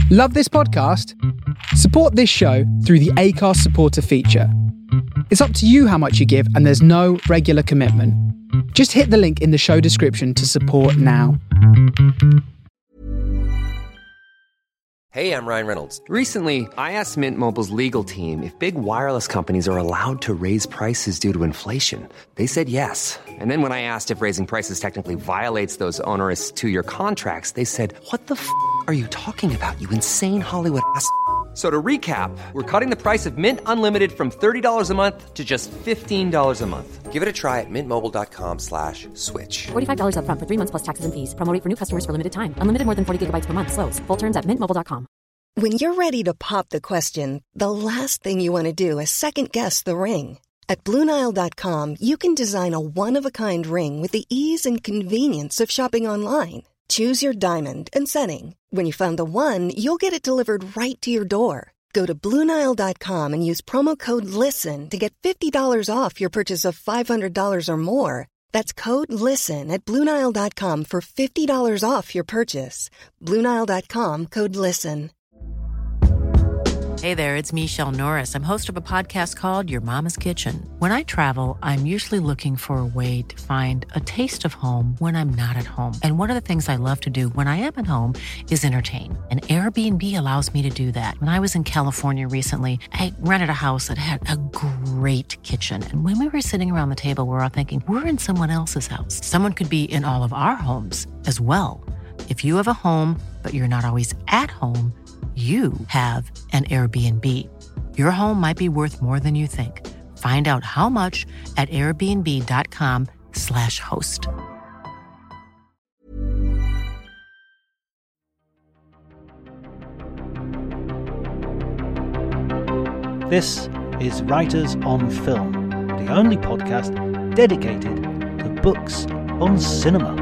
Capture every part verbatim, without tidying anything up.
Love this podcast? Support this show through the Acast supporter feature. It's up to you how much you give, and there's no regular commitment. Just hit the link in the show description to support now. Hey, I'm Ryan Reynolds. Recently, I asked Mint Mobile's legal team if big wireless companies are allowed to raise prices due to inflation. They said yes. And then when I asked if raising prices technically violates those onerous two-year contracts, they said, "What the f*** are you talking about, you insane Hollywood ass f- So to recap, we're cutting the price of Mint Unlimited from thirty dollars a month to just fifteen dollars a month. Give it a try at mintmobile.com slash switch. forty-five dollars up front for three months plus taxes and fees. Promo rate for new customers for limited time. Unlimited more than forty gigabytes per month. Slows full terms at mint mobile dot com. When you're ready to pop the question, the last thing you want to do is second-guess the ring. At Blue Nile dot com, you can design a one-of-a-kind ring with the ease and convenience of shopping online. Choose your diamond and setting. When you find the one, you'll get it delivered right to your door. Go to Blue Nile dot com and use promo code LISTEN to get fifty dollars off your purchase of five hundred dollars or more. That's code LISTEN at Blue Nile dot com for fifty dollars off your purchase. Blue Nile dot com, code LISTEN. Hey there, it's Michelle Norris. I'm host of a podcast called Your Mama's Kitchen. When I travel, I'm usually looking for a way to find a taste of home when I'm not at home. And one of the things I love to do when I am at home is entertain. And Airbnb allows me to do that. When I was in California recently, I rented a house that had a great kitchen. And when we were sitting around the table, we were all thinking, we're in someone else's house. Someone could be in all of our homes as well. If you have a home, but you're not always at home, you have an Airbnb. Your home might be worth more than you think. Find out how much at airbnb.com slash host. This is Writers on Film, the only podcast dedicated to books on cinema.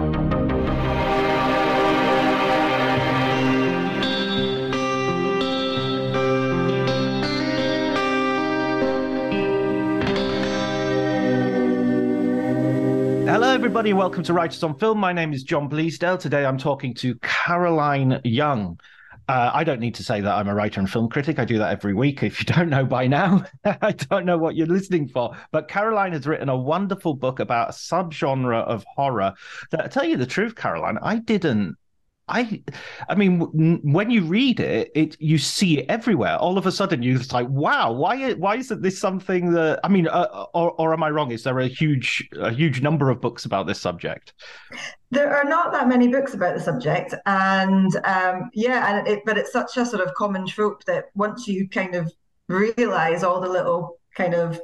Hello everybody, welcome to Writers on Film. My name is John Bleasdale. Today I'm talking to Caroline Young. Uh, I don't need to say that I'm a writer and film critic. I do that every week. If you don't know by now, I don't know what you're listening for. But Caroline has written a wonderful book about a subgenre of horror that, to tell you the truth, Caroline, I didn't I, I mean, w- when you read it, it you see it everywhere. All of a sudden, you're just like, "Wow, why? Why isn't this something that?" I mean, uh, or, or am I wrong? Is there a huge, a huge number of books about this subject? There are not that many books about the subject, and um, yeah, and it, but it's such a sort of common trope that once you kind of realize all the little kind of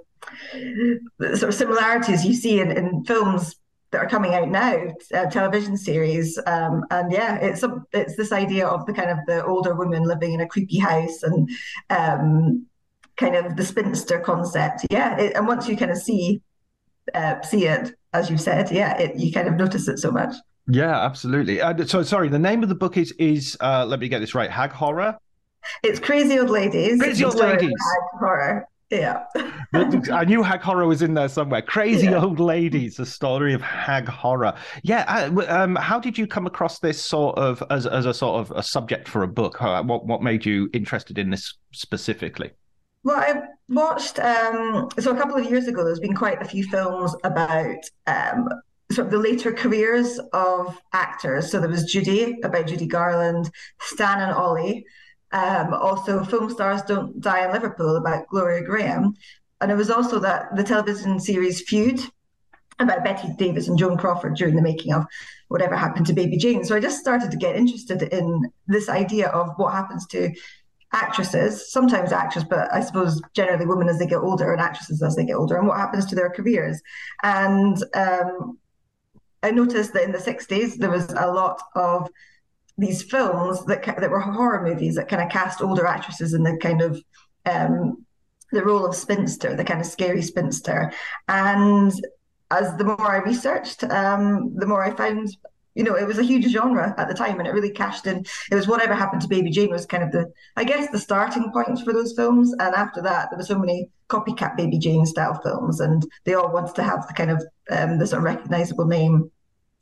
sort of similarities you see in, in films that are coming out now, uh, television series, um, and yeah, it's a, it's this idea of the kind of the older woman living in a creepy house and um, kind of the spinster concept. Yeah, it, and once you kind of see uh, see it, as you said, yeah, it, you kind of notice it so much. Yeah, absolutely. Uh, so sorry, the name of the book is is uh, let me get this right, Hag Horror. It's Crazy Old Ladies. Crazy Old Ladies. Hag Horror. Yeah. I knew Hag Horror was in there somewhere. Crazy yeah. Old Ladies, the story of Hag Horror. Yeah. Uh, um, how did you come across this sort of as as a sort of a subject for a book? Uh, what what made you interested in this specifically? Well, I watched um, so a couple of years ago. There's been quite a few films about um, sort of the later careers of actors. So there was Judy, about Judy Garland, Stan and Ollie. Um, also, Film Stars Don't Die in Liverpool, about Gloria Graham. And it was also that the television series Feud, about Betty Davis and Joan Crawford during the making of Whatever Happened to Baby Jane. So I just started to get interested in this idea of what happens to actresses, sometimes actors, but I suppose generally women as they get older and actresses as they get older, and what happens to their careers. And um, I noticed that in the sixties, there was a lot of these films that that were horror movies that kind of cast older actresses in the kind of um, the role of spinster, the kind of scary spinster. And as the more I researched, um, the more I found, you know, it was a huge genre at the time, and it really cashed in. It was Whatever Happened to Baby Jane was kind of the, I guess, the starting point for those films. And after that, there were so many copycat Baby Jane style films, and they all wanted to have the kind of um, the sort of recognizable name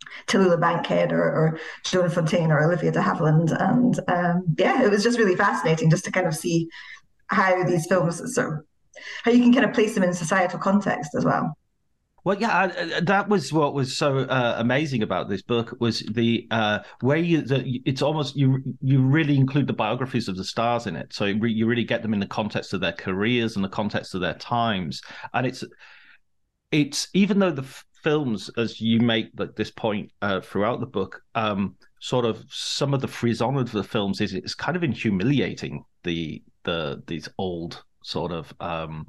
Tallulah Bankhead or, or Joan Fontaine or Olivia de Havilland. And um, yeah, it was just really fascinating just to kind of see how these films sort of, how you can kind of place them in societal context as well. Well, yeah, I, that was what was so uh, amazing about this book was the uh, way you. The, it's almost you. You really include the biographies of the stars in it, so it re, you really get them in the context of their careers and the context of their times. And it's, it's even though the f- films, as you make like, this point uh, throughout the book, um, sort of some of the frisson of the films is it's kind of in humiliating the the these old sort of um,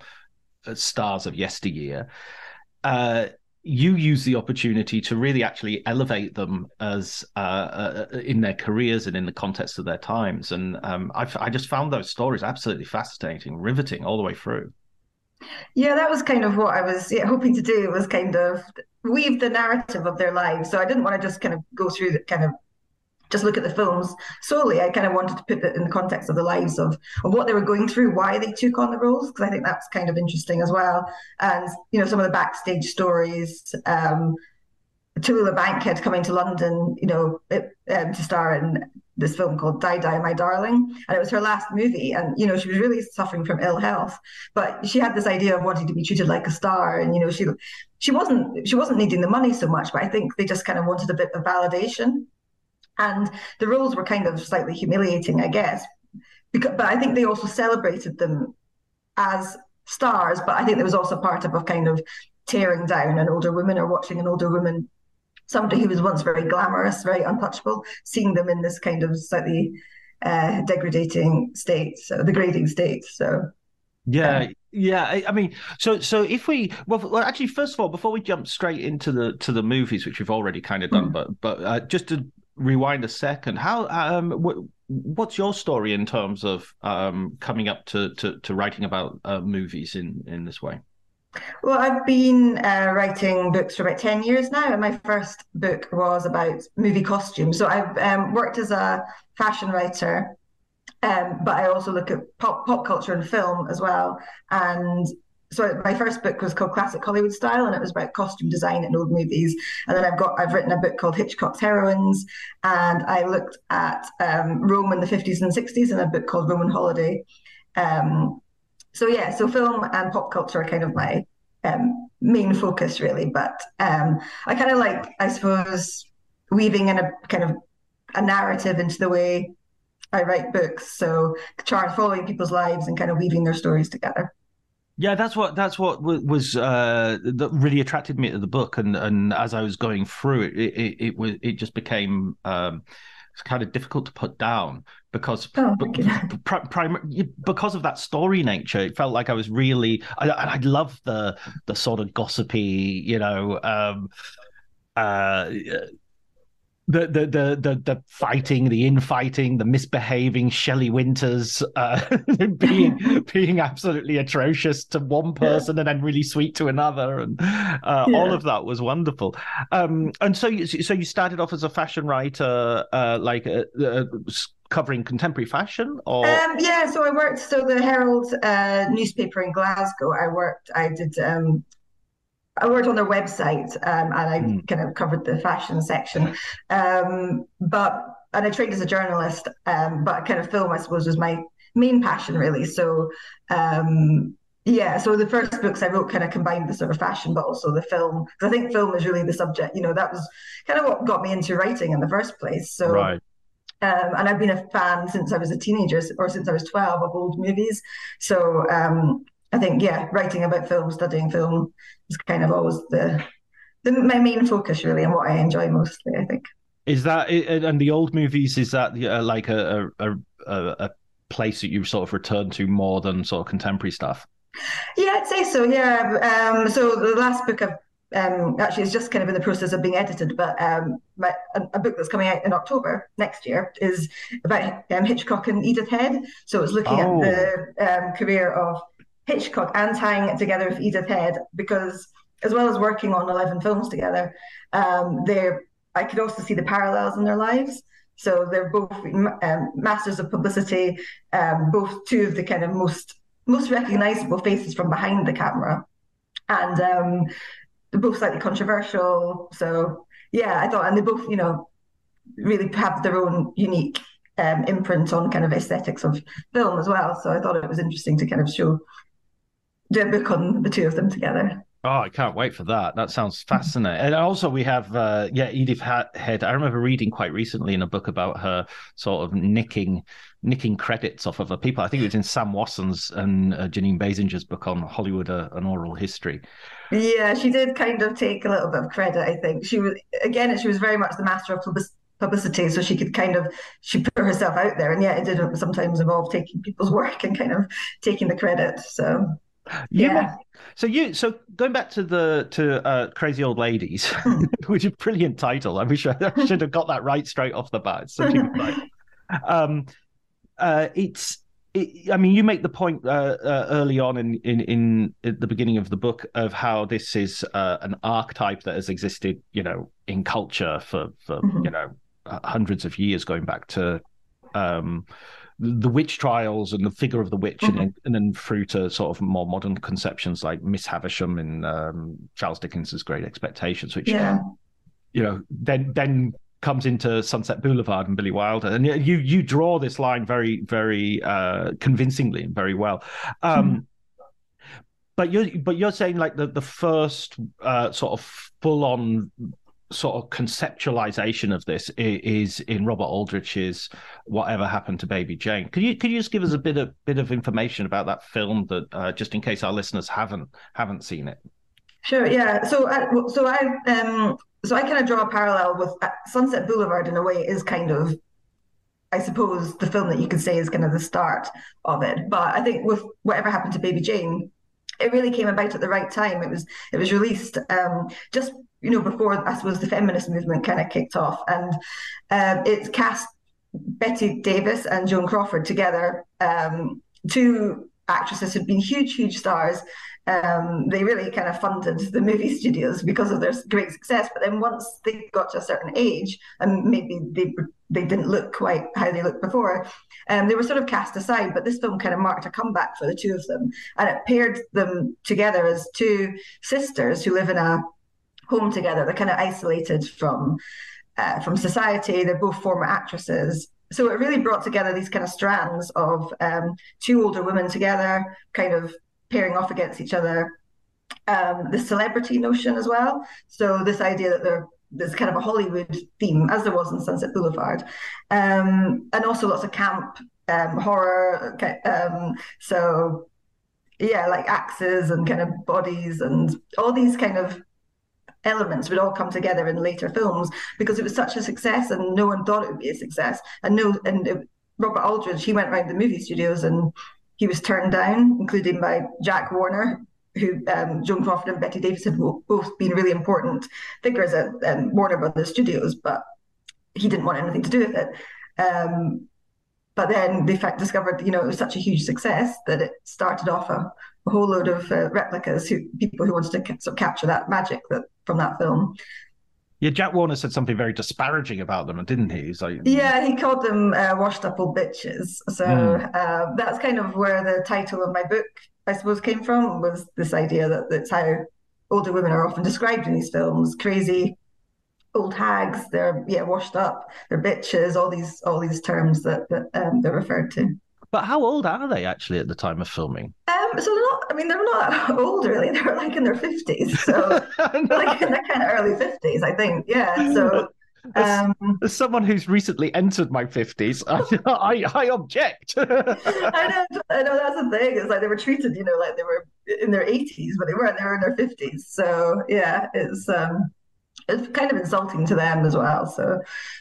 stars of yesteryear. Uh, you use the opportunity to really actually elevate them as uh, uh, in their careers and in the context of their times. And um, I, I just found those stories absolutely fascinating, riveting all the way through. Yeah, that was kind of what I was yeah, hoping to do, was kind of weave the narrative of their lives. So I didn't want to just kind of go through the kind of just look at the films solely. I kind of wanted to put it in the context of the lives of, of what they were going through, why they took on the roles, because I think that's kind of interesting as well. And, you know, some of the backstage stories, um, Tallulah Bankhead coming to London, you know, it, um, to star in this film called Die Die My Darling. And it was her last movie. And, you know, she was really suffering from ill health, but she had this idea of wanting to be treated like a star. And, you know, she, she wasn't, she wasn't needing the money so much, but I think they just kind of wanted a bit of validation. And the roles were kind of slightly humiliating, I guess. Because, but I think they also celebrated them as stars. But I think there was also part of a kind of tearing down an older woman, or watching an older woman, somebody who was once very glamorous, very untouchable, seeing them in this kind of slightly uh, degrading state, so degrading state. So yeah. Um, Yeah, I, I mean, so so if we well, well, actually, first of all, before we jump straight into the to the movies, which we've already kind of done, mm. but but uh, just to rewind a second, how um what, what's your story in terms of um coming up to to, to writing about uh, movies in in this way? Well, I've been uh, writing books for about ten years now, and my first book was about movie costumes. So I've um, worked as a fashion writer, um, but I also look at pop, pop culture and film as well. And so my first book was called Classic Hollywood Style, and it was about costume design in old movies. And then I've got I've written a book called Hitchcock's Heroines, and I looked at um, Rome in the fifties and sixties in a book called Roman Holiday. Um, so yeah, so film and pop culture are kind of my um, main focus, really. But um, I kind of like, I suppose, weaving in a kind of a narrative into the way I write books. So chart following people's lives and kind of weaving their stories together. Yeah, that's what that's what was uh, that really attracted me to the book, and and as I was going through it, it it, it was it just became um, kind of difficult to put down because oh, pr- prim- because of that story nature. It felt like I was really I I love the the sort of gossipy, you know. Um, uh, The, the the the the fighting, the infighting, the misbehaving Shelley Winters, uh, being being absolutely atrocious to one person and then really sweet to another, and uh, yeah. all of that was wonderful. Um, and so you so you started off as a fashion writer, uh, like uh, uh, covering contemporary fashion, or um, yeah. So I worked. So the Herald uh, newspaper in Glasgow. I worked. I did. Um, I worked on their website, um, and I mm. kind of covered the fashion section. Um, but and I trained as a journalist, um, but kind of film, I suppose, was my main passion, really. So um, yeah, so the first books I wrote kind of combined the sort of fashion, but also the film, because I think film is really the subject. You know, that was kind of what got me into writing in the first place. So. Right. Um, and I've been a fan since I was a teenager, or since I was twelve, of old movies. So um, I think, yeah, writing about film, studying film is kind of always the, the my main focus, really, and what I enjoy mostly, I think. Is that, and the old movies, is that uh, like a, a, a, a place that you sort of return to more than sort of contemporary stuff? Yeah, I'd say so, yeah. Um, so the last book I've Um, actually, it's just kind of in the process of being edited, but um, my, a, a book that's coming out in October next year is about um, Hitchcock and Edith Head. So it's looking oh. at the um, career of Hitchcock and tying it together with Edith Head, because as well as working on eleven films together, um, they're I could also see the parallels in their lives. So they're both um, masters of publicity, um, both two of the kind of most most recognizable faces from behind the camera, and um, they're both slightly controversial. So yeah, I thought, and they both, you know, really have their own unique um, imprint on kind of aesthetics of film as well. So I thought it was interesting to kind of show do a book on the two of them together. Oh, I can't wait for that. That sounds fascinating. And also we have, uh, yeah, Edith Head. I remember reading quite recently in a book about her sort of nicking nicking credits off of other people. I think it was in Sam Wasson's and uh, Janine Basinger's book on Hollywood, uh, An Oral History. Yeah, she did kind of take a little bit of credit, I think. She was, again, she was very much the master of publicity, so she could kind of, she put herself out there. And yeah, it did sometimes involve taking people's work and kind of taking the credit. So... You yeah. Meant, so you so going back to the to uh, Crazy Old Ladies, which is a brilliant title. I wish I, I should have got that right straight off the bat. It's such a good title. Um, uh, it's it, I mean, you make the point uh, uh, early on in, in in at the beginning of the book of how this is uh, an archetype that has existed, you know, in culture for for mm-hmm. you know hundreds of years, going back to. Um, the witch trials and the figure of the witch, mm-hmm. and, and then through to sort of more modern conceptions like Miss Havisham in um, Charles Dickens's Great Expectations, which, yeah. you know, then then comes into Sunset Boulevard and Billy Wilder. And you you draw this line very, very uh, convincingly and very well. Um, mm-hmm. But you're, but you're saying like the, the first uh, sort of full-on sort of conceptualization of this is in Robert Aldrich's Whatever Happened to Baby Jane. Could you could you just give us a bit of bit of information about that film, that uh, just in case our listeners haven't haven't seen it? Sure. Yeah. So I, so I um so I kind of draw a parallel with uh, Sunset Boulevard in a way is kind of, I suppose, the film that you could say is kind of the start of it. But I think with Whatever Happened to Baby Jane, it really came about at the right time. It was it was released um just. you know, before, I suppose, the feminist movement kind of kicked off. And um, it cast Bette Davis and Joan Crawford together, um, two actresses who'd been huge, huge stars. Um, they really kind of funded the movie studios because of their great success. But then once they got to a certain age, and maybe they they didn't look quite how they looked before, um, they were sort of cast aside. But this film kind of marked a comeback for the two of them. And it paired them together as two sisters who live in a home together. They're kind of isolated from uh, from society. They're both former actresses. So it really brought together these kind of strands of um, two older women together, kind of pairing off against each other. Um, the celebrity notion as well. So this idea that there, there's kind of a Hollywood theme, as there was in Sunset Boulevard. Um, and also lots of camp, um, horror. Um, so yeah, like axes and kind of bodies and all these kind of elements would all come together in later films because it was such a success and no one thought it would be a success. And no, and it, Robert Aldrich, he went around the movie studios and he was turned down, including by Jack Warner, who um, Joan Crawford and Bette Davis had both been really important figures at um, Warner Brothers Studios, but he didn't want anything to do with it. Um, but then they discovered, you know, it was such a huge success that it started off a, a whole load of uh, replicas, who people who wanted to ca- sort of capture that magic that from that film. Yeah, Jack Warner said something very disparaging about them, didn't he? He's like, yeah, he called them uh, washed up old bitches. So mm. uh, that's kind of where the title of my book, I suppose, came from, was this idea that that's how older women are often described in these films: crazy old hags. They're yeah washed up. They're bitches. All these all these terms that, that um, they're referred to. But how old are they actually at the time of filming? Um, so they're not. I mean, they're not old really. They're like in their fifties. So like in their kind of early fifties, I think. Yeah. So. Um, as, as someone who's recently entered my fifties, I, I, I object. I know, I know. That's the thing. It's like they were treated, you know, like they were in their eighties, but they weren't. They were in their fifties. So yeah, it's um, it's kind of insulting to them as well. So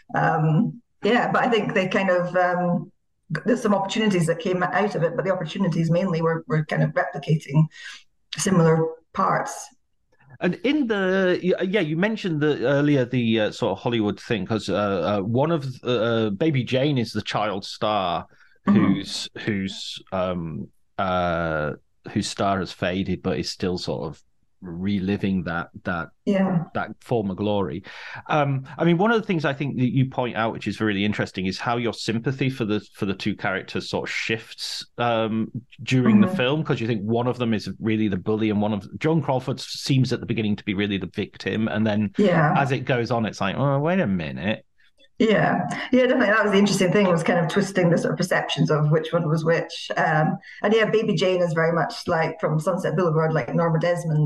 um, yeah, but I think they kind of. Um, There's some opportunities that came out of it, but the opportunities mainly were, were kind of replicating similar parts. And in the yeah, you mentioned the earlier the uh, sort of Hollywood thing, because uh, uh, one of uh, Baby Jane is the child star mm-hmm. whose whose um uh whose star has faded, but is still sort of reliving that that yeah that former glory. Um, I mean, one of the things I think that you point out, which is really interesting, is how your sympathy for the for the two characters sort of shifts um, during mm-hmm. the film, because you think one of them is really the bully, and one of Joan Crawford seems at the beginning to be really the victim, and then yeah as it goes on, it's like, oh, wait a minute. Yeah, yeah, definitely. That was the interesting thing, was kind of twisting the sort of perceptions of which one was which. Um, and yeah, Baby Jane is very much like from Sunset Boulevard, like Norma Desmond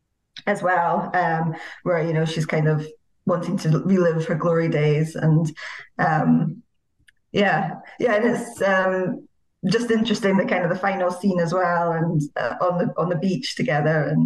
as well, um, where, you know, she's kind of wanting to relive her glory days. And um, yeah, yeah, and it's um, just interesting, the kind of the final scene as well, and uh, on the on the beach together. And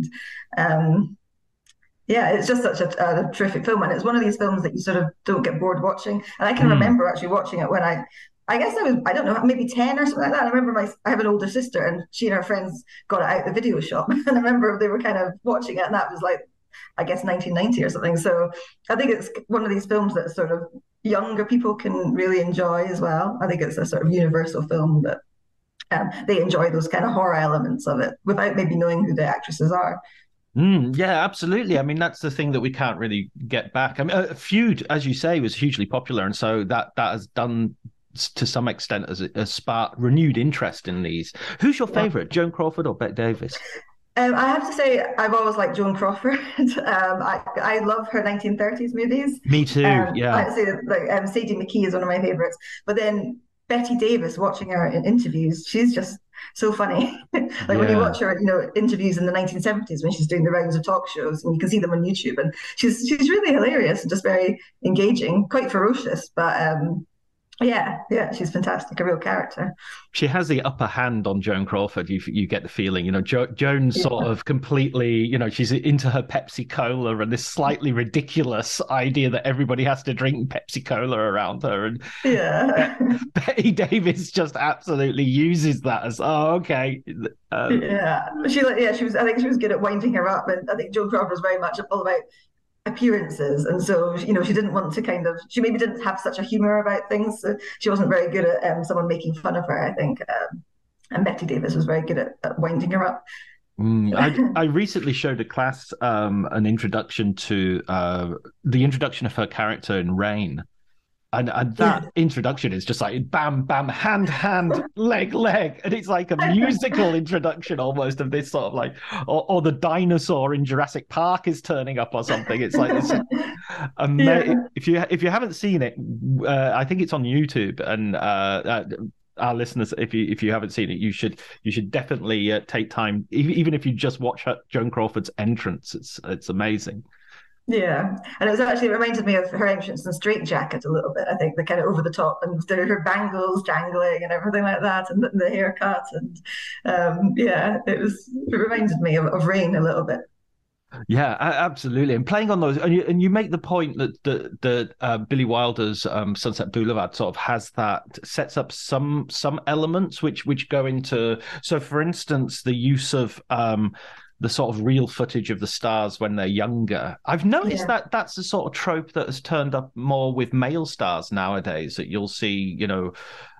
um, yeah, it's just such a, a terrific film, and it's one of these films that you sort of don't get bored watching. And I can mm. remember actually watching it when I, I guess I was, I don't know, maybe ten or something like that. I remember my, I have an older sister, and she and her friends got it out the video shop, and I remember they were kind of watching it, and that was like, I guess nineteen ninety or something. So I think it's one of these films that sort of younger people can really enjoy as well. I think it's a sort of universal film that um, they enjoy those kind of horror elements of it without maybe knowing who the actresses are. Mm, yeah, absolutely. I mean, that's the thing that we can't really get back. I mean, a Feud, as you say, was hugely popular, and so that that has done to some extent as a, a spark renewed interest in these. Who's your favourite, Joan Crawford or Bette Davis? Um, I have to say, I've always liked Joan Crawford. um, I I love her nineteen thirties movies. Me too. Um, yeah, I'd say that, like um, Sadie McKee is one of my favourites, but then Bette Davis, watching her in interviews, she's just so funny. like yeah. when you watch her, you know, interviews in the nineteen seventies when she's doing the rounds of talk shows, and you can see them on YouTube, and she's she's really hilarious and just very engaging, quite ferocious, but um, yeah, yeah, she's fantastic, a real character. She has the upper hand on Joan Crawford. You you get the feeling, you know, jo- Joan's yeah. sort of completely, you know, she's into her Pepsi Cola and this slightly ridiculous idea that everybody has to drink Pepsi Cola around her. And yeah, Bette Davis just absolutely uses that as, oh, okay. Um, yeah, she yeah, she was. I think she was good at winding her up, and I think Joan Crawford was very much all about appearances, and so, you know, she didn't want to kind of, she maybe didn't have such a humor about things, so she wasn't very good at um, someone making fun of her, I think. Um, and Bette Davis was very good at, at winding her up. Mm, I, I recently showed a class um, an introduction to uh, the introduction of her character in Rain. And, and that yeah. introduction is just like bam, bam, hand, hand, leg, leg. And it's like a musical introduction almost of this sort of like, or, or the dinosaur in Jurassic Park is turning up or something. It's like, it's ama- yeah. if you if you haven't seen it, uh, I think it's on YouTube. And uh, uh, our listeners, if you if you haven't seen it, you should you should definitely uh, take time, even if you just watch her, Joan Crawford's entrance. It's it's amazing. Yeah, and it was actually, it reminded me of her entrance in Straight Jacket a little bit, I think, the kind of over the top, and her bangles jangling and everything like that, and the, the haircut, and um, yeah, it was, it reminded me of, of Rain a little bit. Yeah, absolutely. And playing on those, and you, and you make the point that that, that uh, Billy Wilder's um, Sunset Boulevard sort of has that, sets up some some elements which which go into, so for instance, the use of um, the sort of real footage of the stars when they're younger. I've noticed yeah. that that's the sort of trope that has turned up more with male stars nowadays, that you'll see, you know,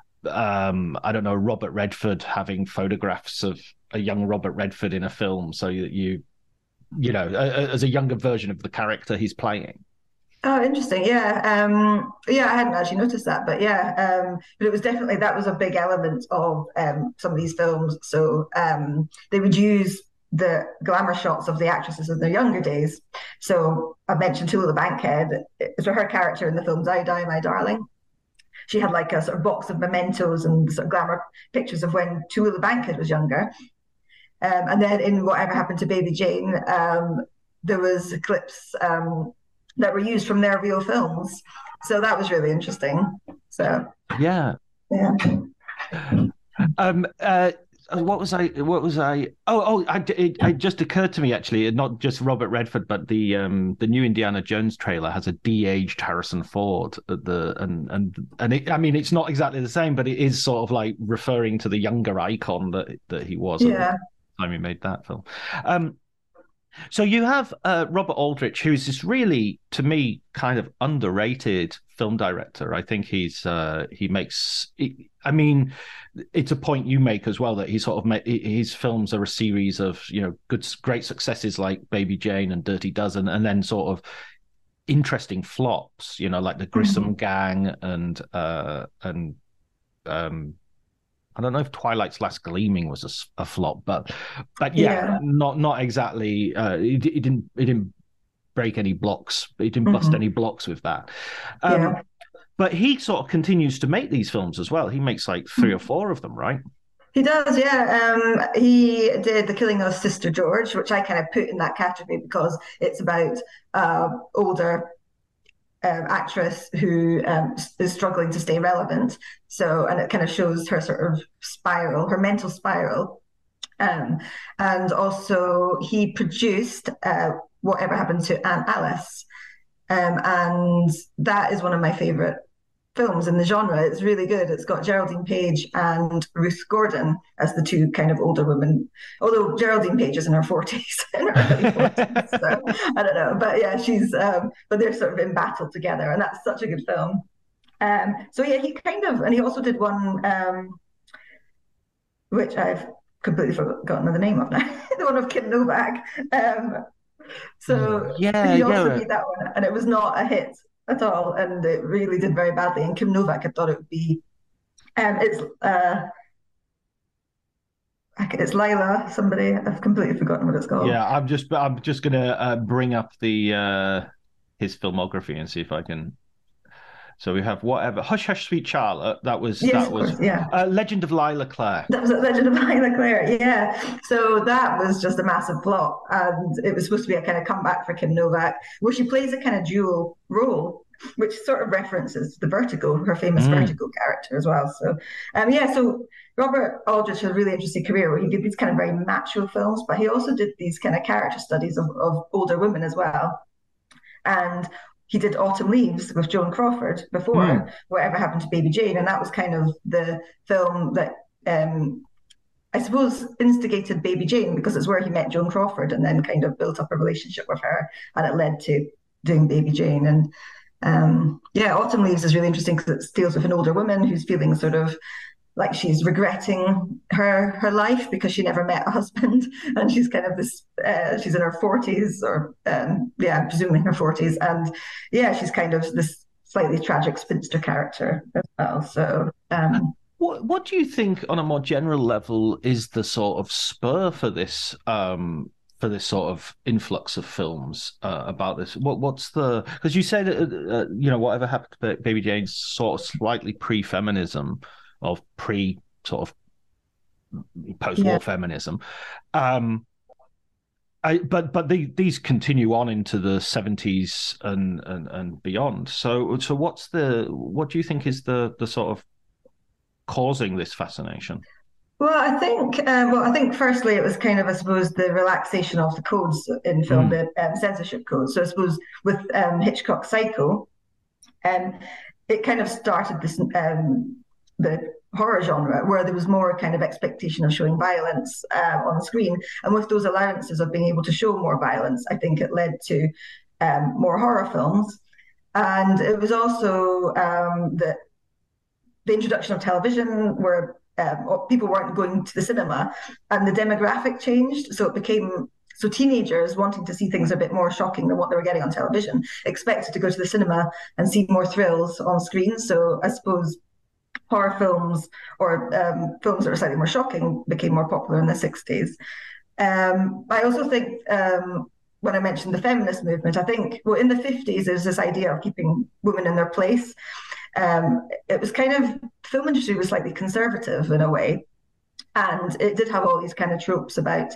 um, I don't know, Robert Redford having photographs of a young Robert Redford in a film, so that you, you know, a, as a younger version of the character he's playing. Oh, interesting. Yeah. Um, yeah, I hadn't actually noticed that, but yeah, um, but it was definitely, that was a big element of um, some of these films. So um, they would use the glamour shots of the actresses in their younger days. So I mentioned Tula the Bankhead. So her character in the film Die Die My Darling, she had like a sort of box of mementos and sort of glamour pictures of when Tula the Bankhead was younger. Um, and then in Whatever Happened to Baby Jane, um, there was clips um, that were used from their real films. So that was really interesting. So yeah, yeah. Um. Uh. What was I? What was I? Oh, oh! I, it, it just occurred to me actually, not just Robert Redford, but the um, the new Indiana Jones trailer has a de-aged Harrison Ford at the and and and it, I mean, it's not exactly the same, but it is sort of like referring to the younger icon that that he was yeah. at the time he made that film. Um, So you have uh, Robert Aldrich, who is this really, to me, kind of underrated film director. I think he's uh, he makes. I mean, it's a point you make as well that he sort of made, his films are a series of you know good, great successes like Baby Jane and Dirty Dozen, and then sort of interesting flops. You know, like The Grissom mm-hmm. Gang and uh, and. Um, I don't know if Twilight's Last Gleaming was a, a flop, but but yeah, yeah. not not exactly. Uh, it, it didn't it didn't break any blocks. It didn't bust mm-hmm. any blocks with that. Um, yeah. But he sort of continues to make these films as well. He makes like three or four of them, right? He does, yeah. Um, he did The Killing of Sister George, which I kind of put in that category because it's about uh, older. Um, actress who um, is struggling to stay relevant. So, and it kind of shows her sort of spiral, her mental spiral. Um, and also, he produced uh, Whatever Happened to Aunt Alice, um, and that is one of my favorite films in the genre. It's really good. It's got Geraldine Page and Ruth Gordon as the two kind of older women. Although Geraldine Page is in her forties, in her early forties, so I don't know. But yeah, she's. Um, but they're sort of in battle together, and that's such a good film. Um, so yeah, he kind of, and he also did one, um, which I've completely forgotten the name of now. The one of Kim Novak. Um, so yeah, he also yeah. made that one, and it was not a hit at all, and it really did very badly. And Kim Novak had thought it would be, um, it's uh, it's Lila somebody. I've completely forgotten what it's called. Yeah, I'm just I'm just gonna uh, bring up the uh, his filmography and see if I can. So we have whatever Hush Hush Sweet Charlotte. That was yes, that was course, yeah. uh, Legend of Lila Clare. That was Legend of Lila Clare. Yeah. So that was just a massive flop, and it was supposed to be a kind of comeback for Kim Novak, where she plays a kind of dual role, which sort of references the Vertigo, her famous mm. Vertigo character as well. So, um, yeah. So Robert Aldrich has a really interesting career where he did these kind of very macho films, but he also did these kind of character studies of, of older women as well, and he did Autumn Leaves with Joan Crawford before mm. Whatever Happened to Baby Jane. And that was kind of the film that um, I suppose instigated Baby Jane, because it's where he met Joan Crawford and then kind of built up a relationship with her. And it led to doing Baby Jane. And um, yeah, Autumn Leaves is really interesting because it deals with an older woman who's feeling sort of like she's regretting her her life because she never met a husband, and she's kind of this uh, she's in her forties, or um, yeah, presuming her forties, and yeah, she's kind of this slightly tragic spinster character as well. So um, what what do you think on a more general level is the sort of spur for this um for this sort of influx of films uh, about this? What what's the, because you said uh, uh, you know, Whatever Happened to Baby Jane's sort of slightly pre-feminism, of pre sort of post-war yeah. feminism, um, I, but but the, these continue on into the seventies and, and and beyond. So so what's the what do you think is the the sort of causing this fascination? Well, I think uh, well, I think firstly it was kind of, I suppose, the relaxation of the codes in film, mm. the um, censorship codes. So I suppose with um, Hitchcock's Psycho, um, it kind of started this. Um, the horror genre, where there was more kind of expectation of showing violence uh, on screen. And with those allowances of being able to show more violence, I think it led to um, more horror films. And it was also um, the, the introduction of television, where um, people weren't going to the cinema, and the demographic changed. So it became, so teenagers wanting to see things a bit more shocking than what they were getting on television expected to go to the cinema and see more thrills on screen. So I suppose horror films, or um, films that were slightly more shocking, became more popular in the sixties. Um, I also think um, when I mentioned the feminist movement, I think, well, in the fifties, there's this idea of keeping women in their place. Um, it was kind of, the film industry was slightly conservative in a way, and it did have all these kind of tropes about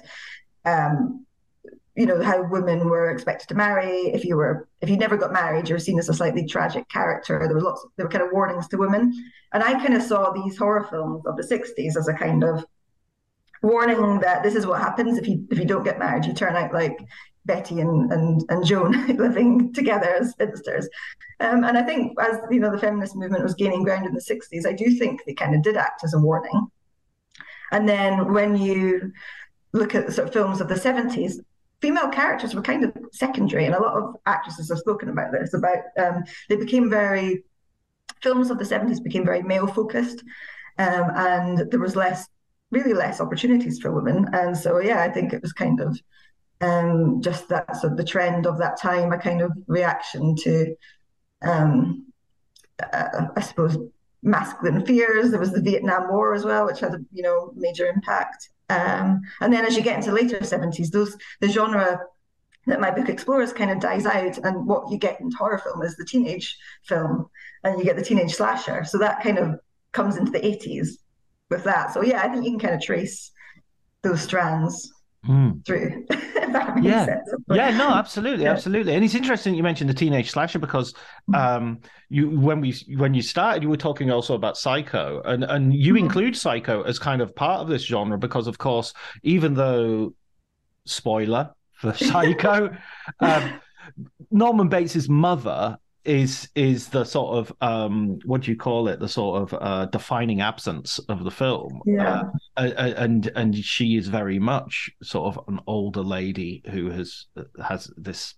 um, you know, how women were expected to marry. If you were, if you never got married, you were seen as a slightly tragic character. There were lots, of, there were kind of warnings to women. And I kind of saw these horror films of the sixties as a kind of warning that this is what happens if you if you don't get married. You turn out like Betty and and, and Joan living together as spinsters. Um, and I think as, you know, the feminist movement was gaining ground in the sixties, I do think they kind of did act as a warning. And then when you look at the sort of films of the seventies, female characters were kind of secondary, and a lot of actresses have spoken about this. About um, they became very films of the seventies became very male focused, um, and there was less, really less opportunities for women. And so, yeah, I think it was kind of um, just that sort of the trend of that time, a kind of reaction to, um, uh, I suppose, masculine fears. There was the Vietnam War as well, which had a you know major impact. Um, and then as you get into later seventies, those the genre that my book explores kind of dies out, and what you get in horror film is the teenage film, and you get the teenage slasher. So that kind of comes into the eighties with that. So yeah, I think you can kind of trace those strands mm. through. If that makes yeah, sense. yeah, no, absolutely, yeah. absolutely. And it's interesting you mentioned the teenage slasher because um, you when we when you started, you were talking also about Psycho, and and you mm-hmm. include Psycho as kind of part of this genre because, of course, even though spoiler for Psycho, um, Norman Bates's mother is is the sort of um what do you call it the sort of uh defining absence of the film. Yeah. Uh, and and she is very much sort of an older lady who has has this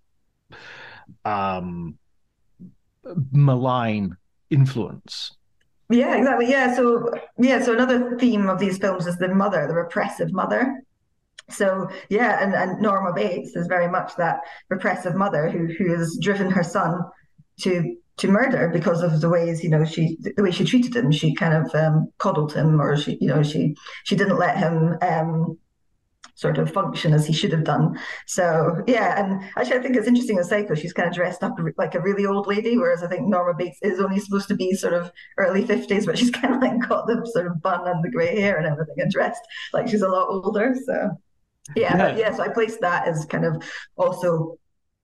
um malign influence. Yeah, exactly. Yeah, so yeah, so another theme of these films is the mother, the repressive mother. So yeah, and, and Norma Bates is very much that repressive mother who who has driven her son to to murder because of the ways, you know, she the way she treated him. She kind of um, coddled him, or she, you know, she she didn't let him um, sort of function as he should have done. So yeah, and actually I think it's interesting in Psycho, she's kind of dressed up like a really old lady, whereas I think Norma Bates is only supposed to be sort of early fifties, but she's kind of like got the sort of bun and the grey hair and everything, and dressed like she's a lot older. So yeah, yeah. But yeah, so I placed that as kind of also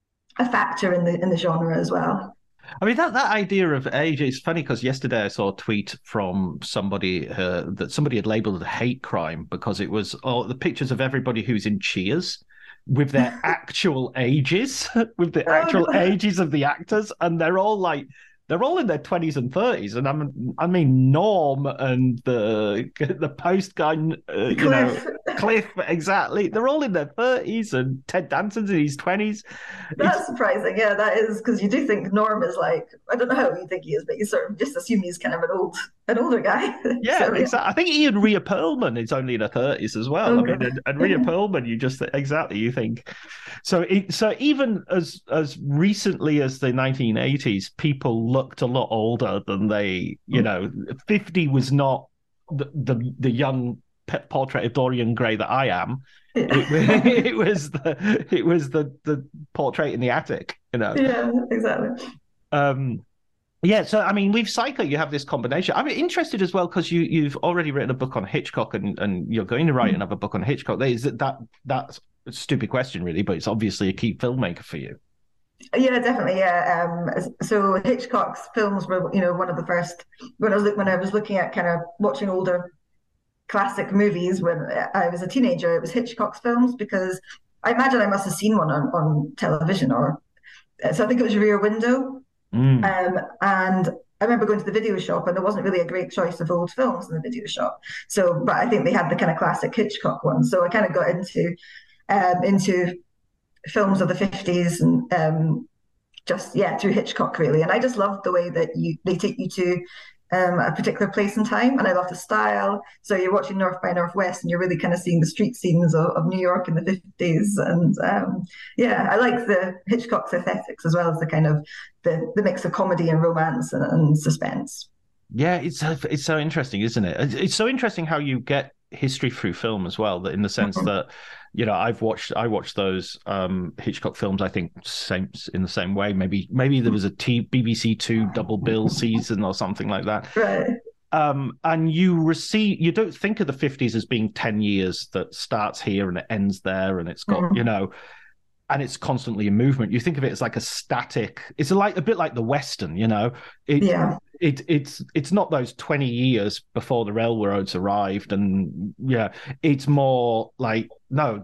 a factor in the in the genre as well. I mean, that, that idea of age is funny because yesterday I saw a tweet from somebody uh, that somebody had labeled a hate crime because it was all the pictures of everybody who's in Cheers with their actual ages, with the actual oh, ages of the actors, and they're all like, they're all in their twenties and thirties, and I'm, I mean, Norm and the the post guy, uh, you Cliff. know, Cliff, exactly. They're all in their thirties, and Ted Danson's in his twenties. That's it's... surprising. Yeah, that is, because you do think Norm is like, I don't know how you think he is, but you sort of just assume he's kind of an old, an older guy. Yeah, so, exactly. Yeah. I think Ian Rhea Perlman is only in her thirties as well. Okay. I mean, and, and Rhea Perlman, you just exactly you think. So, it, so even as as recently as the nineteen eighties, people looked a lot older than they, you know, fifty was not the the, the young portrait of Dorian Gray that I am. Yeah. It, it was the it was the the portrait in the attic, you know. Yeah, exactly. Um, yeah, so I mean, with Psycho, you have this combination. I'm interested as well because you you've already written a book on Hitchcock, and, and you're going to write mm. another book on Hitchcock. Is that that that's a stupid question, really, but it's obviously a key filmmaker for you. Yeah, definitely. Yeah. Um, so Hitchcock's films were, you know, one of the first when I was when I was looking at kind of watching older classic movies when I was a teenager. It was Hitchcock's films because I imagine I must have seen one on, on television, or so I think it was Rear Window. Mm. Um, and I remember going to the video shop, and there wasn't really a great choice of old films in the video shop. So, but I think they had the kind of classic Hitchcock ones. So I kind of got into um, into films of the fifties and um, just yeah through Hitchcock really. And I just loved the way that you they take you to um, a particular place and time, and I love the style. So you're watching North by Northwest, and you're really kind of seeing the street scenes of, of New York in the fifties. And um, yeah, I like the Hitchcock's aesthetics as well as the kind of the, the mix of comedy and romance and, and suspense. Yeah, it's it's so interesting, isn't it? It's so interesting how you get history through film as well, that in the sense mm-hmm. that, you know, I've watched I watched those um, Hitchcock films, I think same in the same way. Maybe maybe there was a T, B B C Two double bill season or something like that. Right. Um, and you receive you don't think of the fifties as being ten years that starts here and it ends there, and it's got mm-hmm. you know, and it's constantly in movement. You think of it as like a static. It's like a bit like the Western, you know. It, yeah. It it's it's not those twenty years before the railroads arrived, and yeah, it's more like no,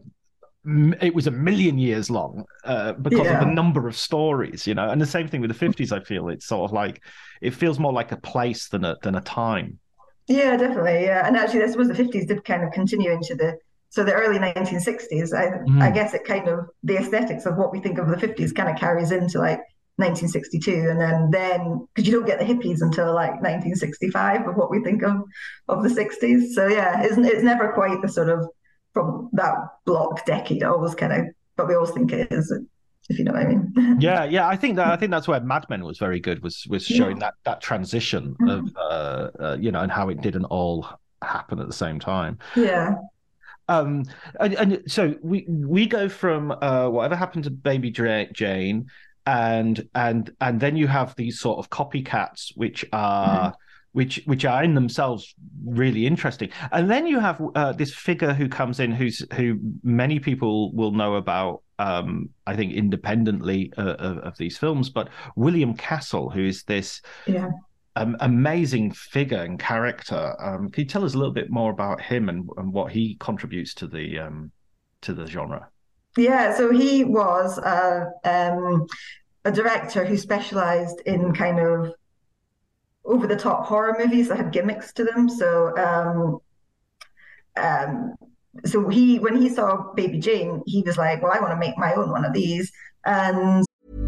it was a million years long uh, because yeah. of the number of stories, you know. And the same thing with the fifties. I feel it's sort of like it feels more like a place than a than a time. Yeah, definitely. Yeah, and actually, I suppose the fifties did kind of continue into the so the early nineteen sixties, I, Mm. I guess it kind of, the aesthetics of what we think of the fifties kind of carries into like nineteen sixty-two. And then, then because you don't get the hippies until like nineteen sixty-five of what we think of of the sixties. So yeah, it's, it's never quite the sort of, from that block decade, always kind of, but we always think it is, if you know what I mean. Yeah, yeah. I think that I think that's where Mad Men was very good, was was showing yeah. that that transition of uh, uh, you know, and how it didn't all happen at the same time. Yeah. Um, and, and so we we go from uh, whatever happened to Baby Jane, and and and then you have these sort of copycats, which are. Mm. Which which are in themselves really interesting, and then you have uh, this figure who comes in, who's who many people will know about, um, I think, independently uh, of, of these films. But William Castle, who is this yeah. um, amazing figure and character. Um, can you tell us a little bit more about him and, and what he contributes to the um, to the genre? Yeah, so he was a um, a director who specialized in kind of over-the-top horror movies that had gimmicks to them. So, um, um, so he when he saw Baby Jane, he was like, "Well, I want to make my own one of these." And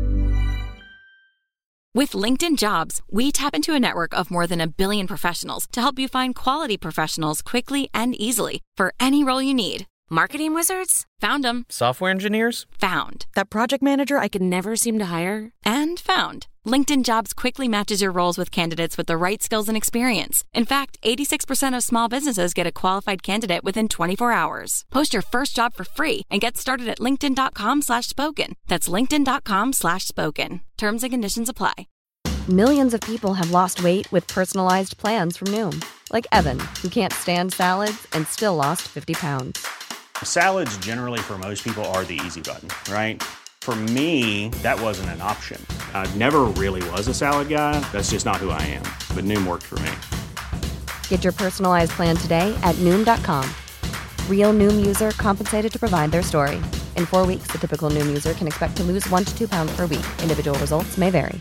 with LinkedIn Jobs, we tap into a network of more than a billion professionals to help you find quality professionals quickly and easily for any role you need. Marketing wizards? Found them. Software engineers? Found. That project manager I could never seem to hire? And found. LinkedIn Jobs quickly matches your roles with candidates with the right skills and experience. In fact, eighty-six percent of small businesses get a qualified candidate within twenty-four hours. Post your first job for free and get started at linkedin.com slash spoken. That's linkedin.com slash spoken. Terms and conditions apply. Millions of people have lost weight with personalized plans from Noom. Like Evan, who can't stand salads and still lost fifty pounds. Salads generally for most people are the easy button, right? For me, that wasn't an option. I never really was a salad guy. That's just not who I am. But Noom worked for me. Get your personalized plan today at Noom dot com. Real Noom user compensated to provide their story. In four weeks, the typical Noom user can expect to lose one to two pounds per week. Individual results may vary.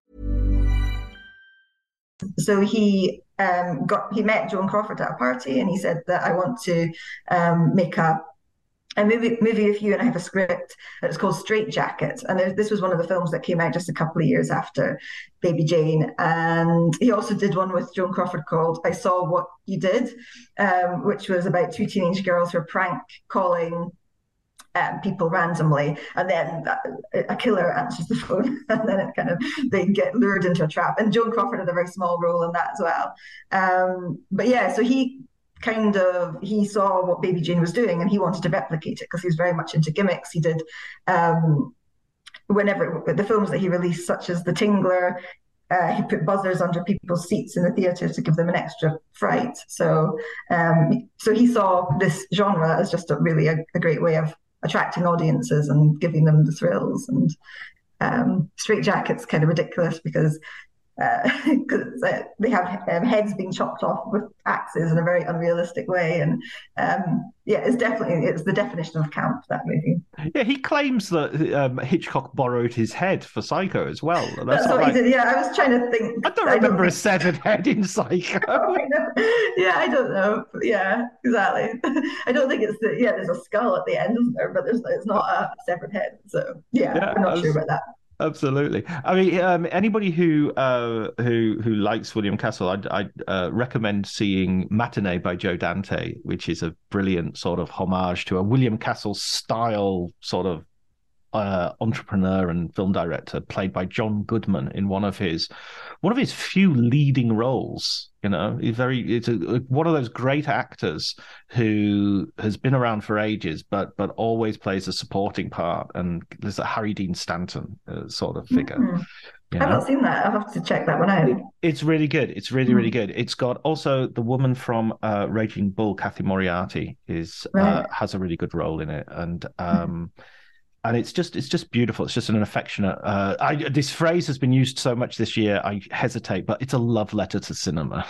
So he um, got he met Joan Crawford at a party, and he said that I want to um, make a a movie movie of you, and I have a script that's called Straight Jacket. And this was one of the films that came out just a couple of years after Baby Jane. And he also did one with Joan Crawford called I Saw What You Did, um, which was about two teenage girls who are prank calling Um, people randomly, and then a killer answers the phone, and then it kind of they get lured into a trap. And Joan Crawford had a very small role in that as well. Um, but yeah, so he kind of he saw what Baby Jane was doing, and he wanted to replicate it because he was very much into gimmicks. He did um, whenever the films that he released, such as The Tingler. Uh, he put buzzers under people's seats in the theatre to give them an extra fright. So, um, so he saw this genre as just a really a, a great way of attracting audiences and giving them the thrills. And um, Straight Jacket's kind of ridiculous because uh, cause, uh, they have um, heads being chopped off with axes in a very unrealistic way. And um, yeah, it's definitely it's the definition of camp, that movie. Yeah, he claims that um, Hitchcock borrowed his head for Psycho as well. That's, That's what like... he did. Yeah, I was trying to think. I don't remember I don't a think... severed head in Psycho. Oh, I yeah, I don't know. Yeah, exactly. I don't think it's the yeah. There's a skull at the end, isn't there? But there's it's not a severed head. So yeah, yeah I'm not was... sure about that. Absolutely. I mean, um, anybody who uh, who who likes William Castle, I'd, I'd uh, recommend seeing Matinee by Joe Dante, which is a brilliant sort of homage to a William Castle style sort of uh, entrepreneur and film director, played by John Goodman in one of his one of his few leading roles. You know, he's very it's a, one of those great actors who has been around for ages, but but always plays a supporting part. And there's a Harry Dean Stanton uh, sort of figure. Mm-hmm. You know? I haven't seen that. I'll have to check that one out. It's really good. It's really, really good. It's got also the woman from uh, Raging Bull, Kathy Moriarty, is right. uh, has a really good role in it, and um, and it's just it's just beautiful. It's just an affectionate. Uh, I, this phrase has been used so much this year. I hesitate, but it's a love letter to cinema,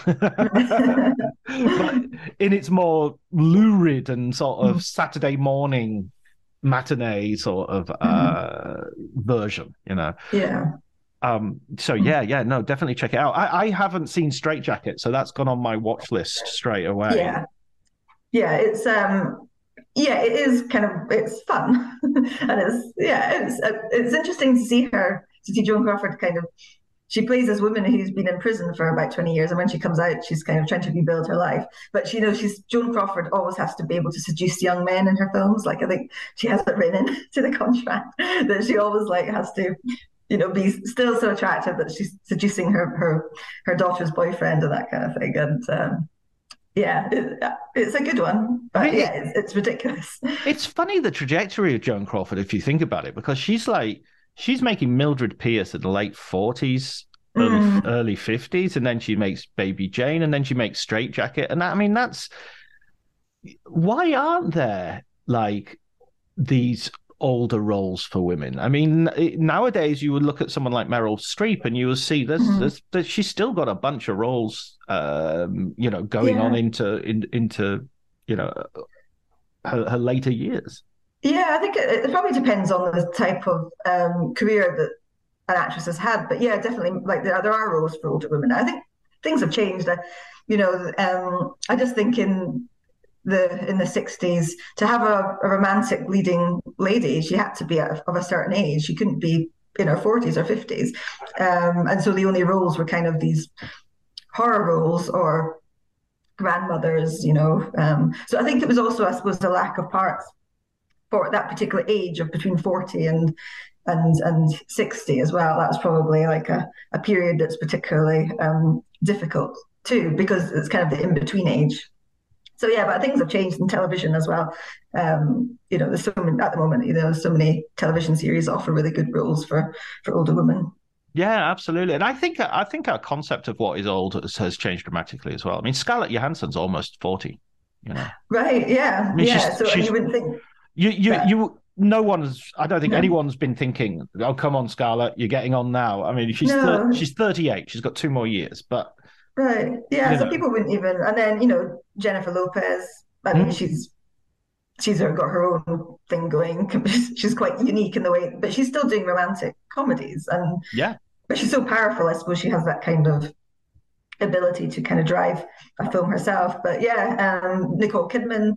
but in its more lurid and sort of Saturday morning matinee sort of uh, version. You know. Yeah. Um, so yeah, yeah, no, definitely check it out. I, I haven't seen Straight Jacket, so that's gone on my watch list straight away. Yeah, yeah, it's um, yeah, it is kind of it's fun, and it's yeah, it's it's interesting to see her to see Joan Crawford kind of. She plays this woman who's been in prison for about twenty years, and when she comes out, she's kind of trying to rebuild her life. But she you know she's Joan Crawford always has to be able to seduce young men in her films. Like I think she has it written into the contract that she always like has to, you know, be still so attractive that she's seducing her her her daughter's boyfriend and that kind of thing. And um, yeah, it, it's a good one, but I mean, yeah, it, it's, it's ridiculous. It's funny the trajectory of Joan Crawford if you think about it, because she's like. She's making Mildred Pierce in the late forties, early, mm. early fifties, and then she makes Baby Jane, and then she makes Straight Jacket. And that, I mean, that's why aren't there like these older roles for women? I mean, nowadays you would look at someone like Meryl Streep, and you will see there's, mm-hmm. there's, there's she's still got a bunch of roles, um, you know, going yeah. on into in, into you know her, her later years. Yeah, I think it, it probably depends on the type of um, career that an actress has had. But yeah, definitely, like there, there are roles for older women. I think things have changed. I, you know, um, I just think in the in the sixties to have a, a romantic leading lady, she had to be of a certain age. She couldn't be in her forties or fifties, um, and so the only roles were kind of these horror roles or grandmothers. You know, um, so I think it was also, I suppose, the lack of parts for that particular age of between forty and and and sixty as well. That's probably like a, a period that's particularly um, difficult too, because it's kind of the in-between age. So yeah, but things have changed in television as well. Um, you know, there's so many at the moment, you know, so many television series offer really good roles for for older women. Yeah, absolutely. And I think I think our concept of what is old has, has changed dramatically as well. I mean, Scarlett Johansson's almost forty, you know. Right, yeah. I mean, yeah. She's, so she's, you wouldn't think You, you, Yeah. you. No one's. I don't think No. anyone's been thinking, "Oh, come on, Scarlett, you're getting on now." I mean, she's No. thir- she's thirty-eight. She's got two more years, but right, yeah. you So know. people wouldn't even. And then you know Jennifer Lopez. I mean, Mm. she's she's got her own thing going. She's quite unique in the way, but she's still doing romantic comedies, and yeah, but she's so powerful. I suppose she has that kind of ability to kind of drive a film herself. But yeah, um, Nicole Kidman.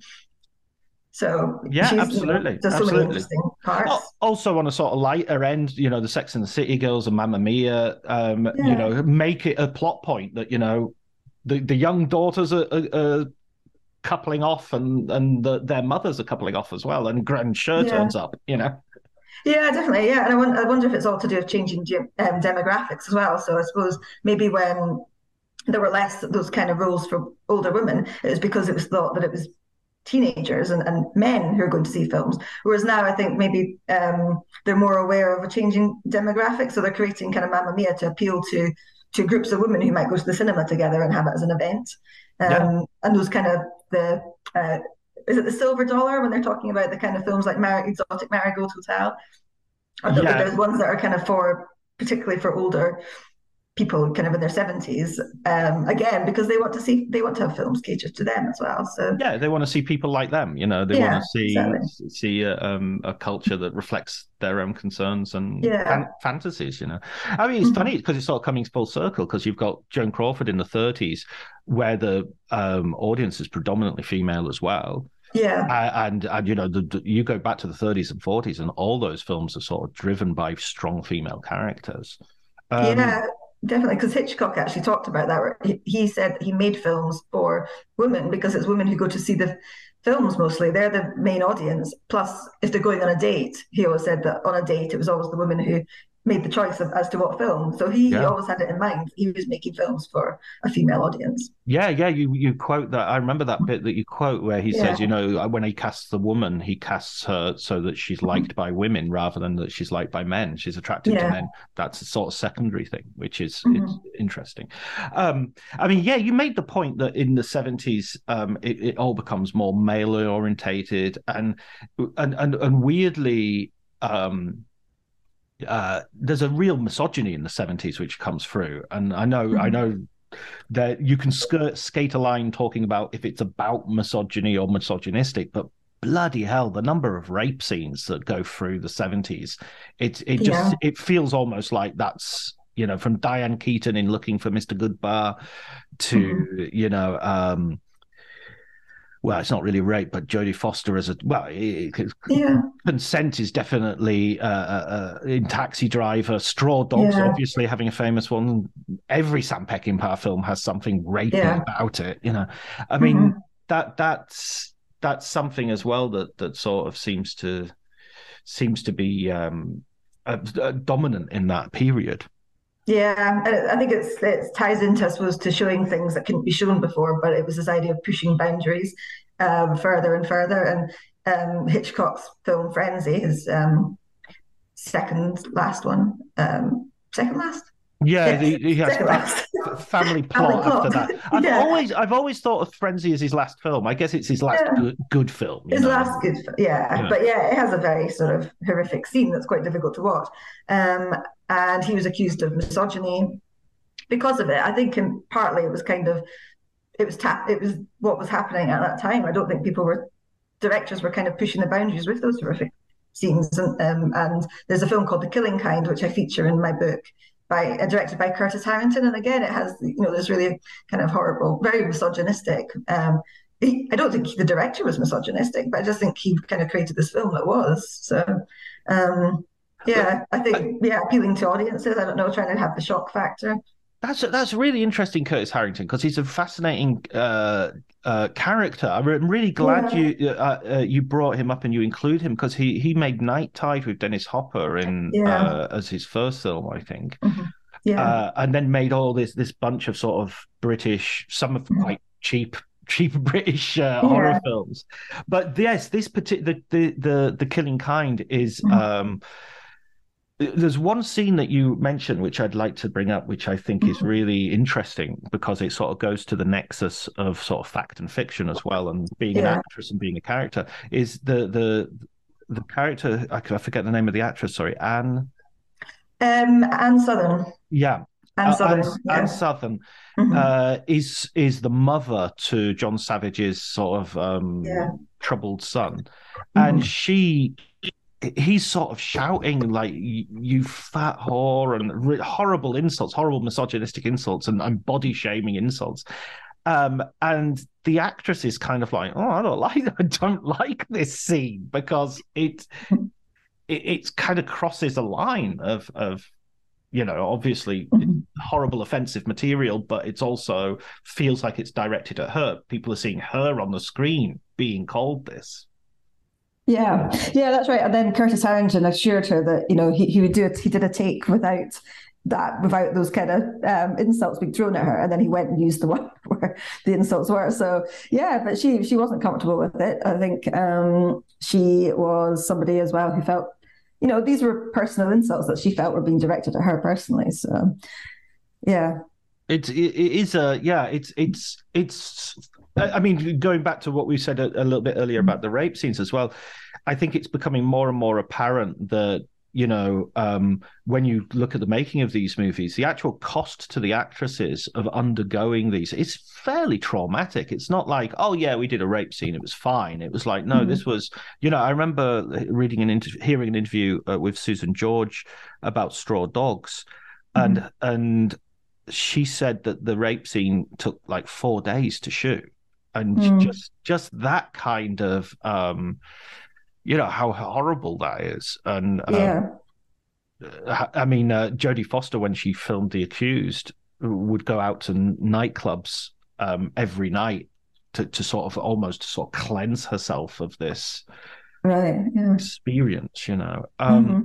So yeah, she's, absolutely, you know, there's so absolutely. many interesting parts. Al- Also, on a sort of lighter end, you know, the Sex and the City girls and Mamma Mia, um, Yeah. you know, make it a plot point that you know the the young daughters are, are, are coupling off, and and the, their mothers are coupling off as well, and Grand Sure Yeah. turns up, you know. Yeah, definitely. Yeah, and I wonder, I wonder if it's all to do with changing ge- um, demographics as well. So I suppose maybe when there were less those kind of roles for older women, it was because it was thought that it was teenagers and, and men who are going to see films. Whereas now I think maybe um, they're more aware of a changing demographic. So they're creating kind of Mamma Mia to appeal to to groups of women who might go to the cinema together and have it as an event. Um, Yeah. And those kind of the, uh, is it the silver dollar when they're talking about the kind of films like Mar- Exotic Marigold Hotel? Or the, Yeah. there's ones that are kind of for, particularly for older people kind of in their seventies, um, again, because they want to see, they want to have films catered to them as well. So Yeah, they want to see people like them. You know, they Yeah, want to see exactly. see a, um, a culture that reflects their own concerns and Yeah. fan- fantasies. You know, I mean, it's Mhm. funny because it's sort of coming full circle because you've got Joan Crawford in the thirties, where the um, audience is predominantly female as well. yeah, Uh, and and you know, the, the, you go back to the thirties and forties, and all those films are sort of driven by strong female characters. Um, yeah, definitely. Because Hitchcock actually talked about that. Where he, he said he made films for women because it's women who go to see the films mostly. They're the main audience. Plus, if they're going on a date, he always said that on a date it was always the women who made the choice of, as to what film. So he, he Yeah. always had it in mind. He was making films for a female audience. Yeah, yeah, you you quote that. I remember that bit that you quote where he Yeah. says, you know, when he casts the woman, he casts her so that she's liked by women rather than that she's liked by men. She's attracted Yeah. to men. That's a sort of secondary thing, which is Mhm. it's interesting. Um, I mean, yeah, you made the point that in the seventies, um, it, it all becomes more male orientated and and and, and weirdly. Um, Uh, there's a real misogyny in the seventies which comes through, and I know, I know that you can skirt, skate a line talking about if it's about misogyny or misogynistic, but bloody hell, the number of rape scenes that go through the seventies, it it just Yeah. it feels almost like that's, you know, from Diane Keaton in Looking for Mister Goodbar to Mhm. you know. Um, well, it's not really rape, but Jodie Foster as a well, it, it, yeah. consent is definitely uh, uh, in Taxi Driver. Straw Dogs, yeah. obviously having a famous one. Every Sam Peckinpah film has something rapey yeah. about it. You know, I mean mm-hmm. that that's that's something as well that that sort of seems to seems to be um, uh, uh, dominant in that period. Yeah, I think it's it ties into, I suppose, to showing things that couldn't be shown before, but it was this idea of pushing boundaries um, further and further. And um, Hitchcock's film Frenzy, his um, second last one, um, second last. Yeah, yes. he, he has fa- family plot family after plot. that. I've yeah. always, I've always thought of Frenzy as his last film. I guess it's his last yeah. good, good film. His know? last good, yeah. yeah. But yeah, it has a very sort of horrific scene that's quite difficult to watch. Um, and he was accused of misogyny because of it. I think in, partly it was kind of, it was ta- it was what was happening at that time. I don't think people were, directors were kind of pushing the boundaries with those horrific scenes. And, um, and there's a film called The Killing Kind, which I feature in my book, by uh, directed by Curtis Harrington, and again, it has you know this really kind of horrible, very misogynistic. Um, he, I don't think the director was misogynistic, but I just think he kind of created this film that was. So, um, yeah, I think yeah, appealing to audiences. I don't know, trying to have the shock factor. That's that's really interesting, Curtis Harrington, because he's a fascinating uh, uh, character. I'm really glad yeah. you uh, uh, you brought him up and you include him, because he he made Night Tide with Dennis Hopper in yeah. uh, as his first film, I think. Mm-hmm. Yeah, uh, and then made all this this bunch of sort of British, some of mm-hmm. quite cheap. cheap British uh, yeah. horror films. But yes, this particular the, the the the Killing Kind is. Mm-hmm. Um, There's one scene that you mentioned, which I'd like to bring up, which I think is really interesting because it sort of goes to the nexus of sort of fact and fiction as well, and being yeah. an actress and being a character. Is the the the character? I forget the name of the actress. Sorry, Anne. Um, Anne Southern. Yeah, Anne Southern. Uh, Anne, yeah. Anne Southern mm-hmm. uh, is is the mother to John Savage's sort of um, yeah. troubled son, mm-hmm. and she. He's sort of shouting like "you fat whore" and re- horrible insults, horrible misogynistic insults, and, and body shaming insults. Um, and the actress is kind of like, "Oh, I don't like, I don't like this scene because it it it's kind of crosses a line of of you know obviously mm-hmm. horrible offensive material, but it's also feels like it's directed at her. People are seeing her on the screen being called this." Yeah, yeah, that's right. And then Curtis Harrington assured her that you know he, he would do it. He did a take without that, without those kind of um, insults being thrown at her, and then he went and used the one where the insults were. So yeah, but she she wasn't comfortable with it. I think um, she was somebody as well who felt you know these were personal insults that she felt were being directed at her personally. So yeah, it it is a yeah it's it's it's. I mean, going back to what we said a, a little bit earlier about the rape scenes as well, I think it's becoming more and more apparent that, you know, um, when you look at the making of these movies, the actual cost to the actresses of undergoing these is fairly traumatic. It's not like, oh, yeah, we did a rape scene, it was fine. It was like, no, mm-hmm. this was, you know, I remember reading an inter- hearing an interview uh, with Susan George about Straw Dogs, and mm-hmm. and she said that the rape scene took like four days to shoot. And mm. just just that kind of, um, you know, how horrible that is. And um, yeah. I mean, uh, Jodie Foster, when she filmed The Accused, would go out to nightclubs um, every night to, to sort of almost sort of cleanse herself of this right, yeah. experience, you know. Um, mm-hmm.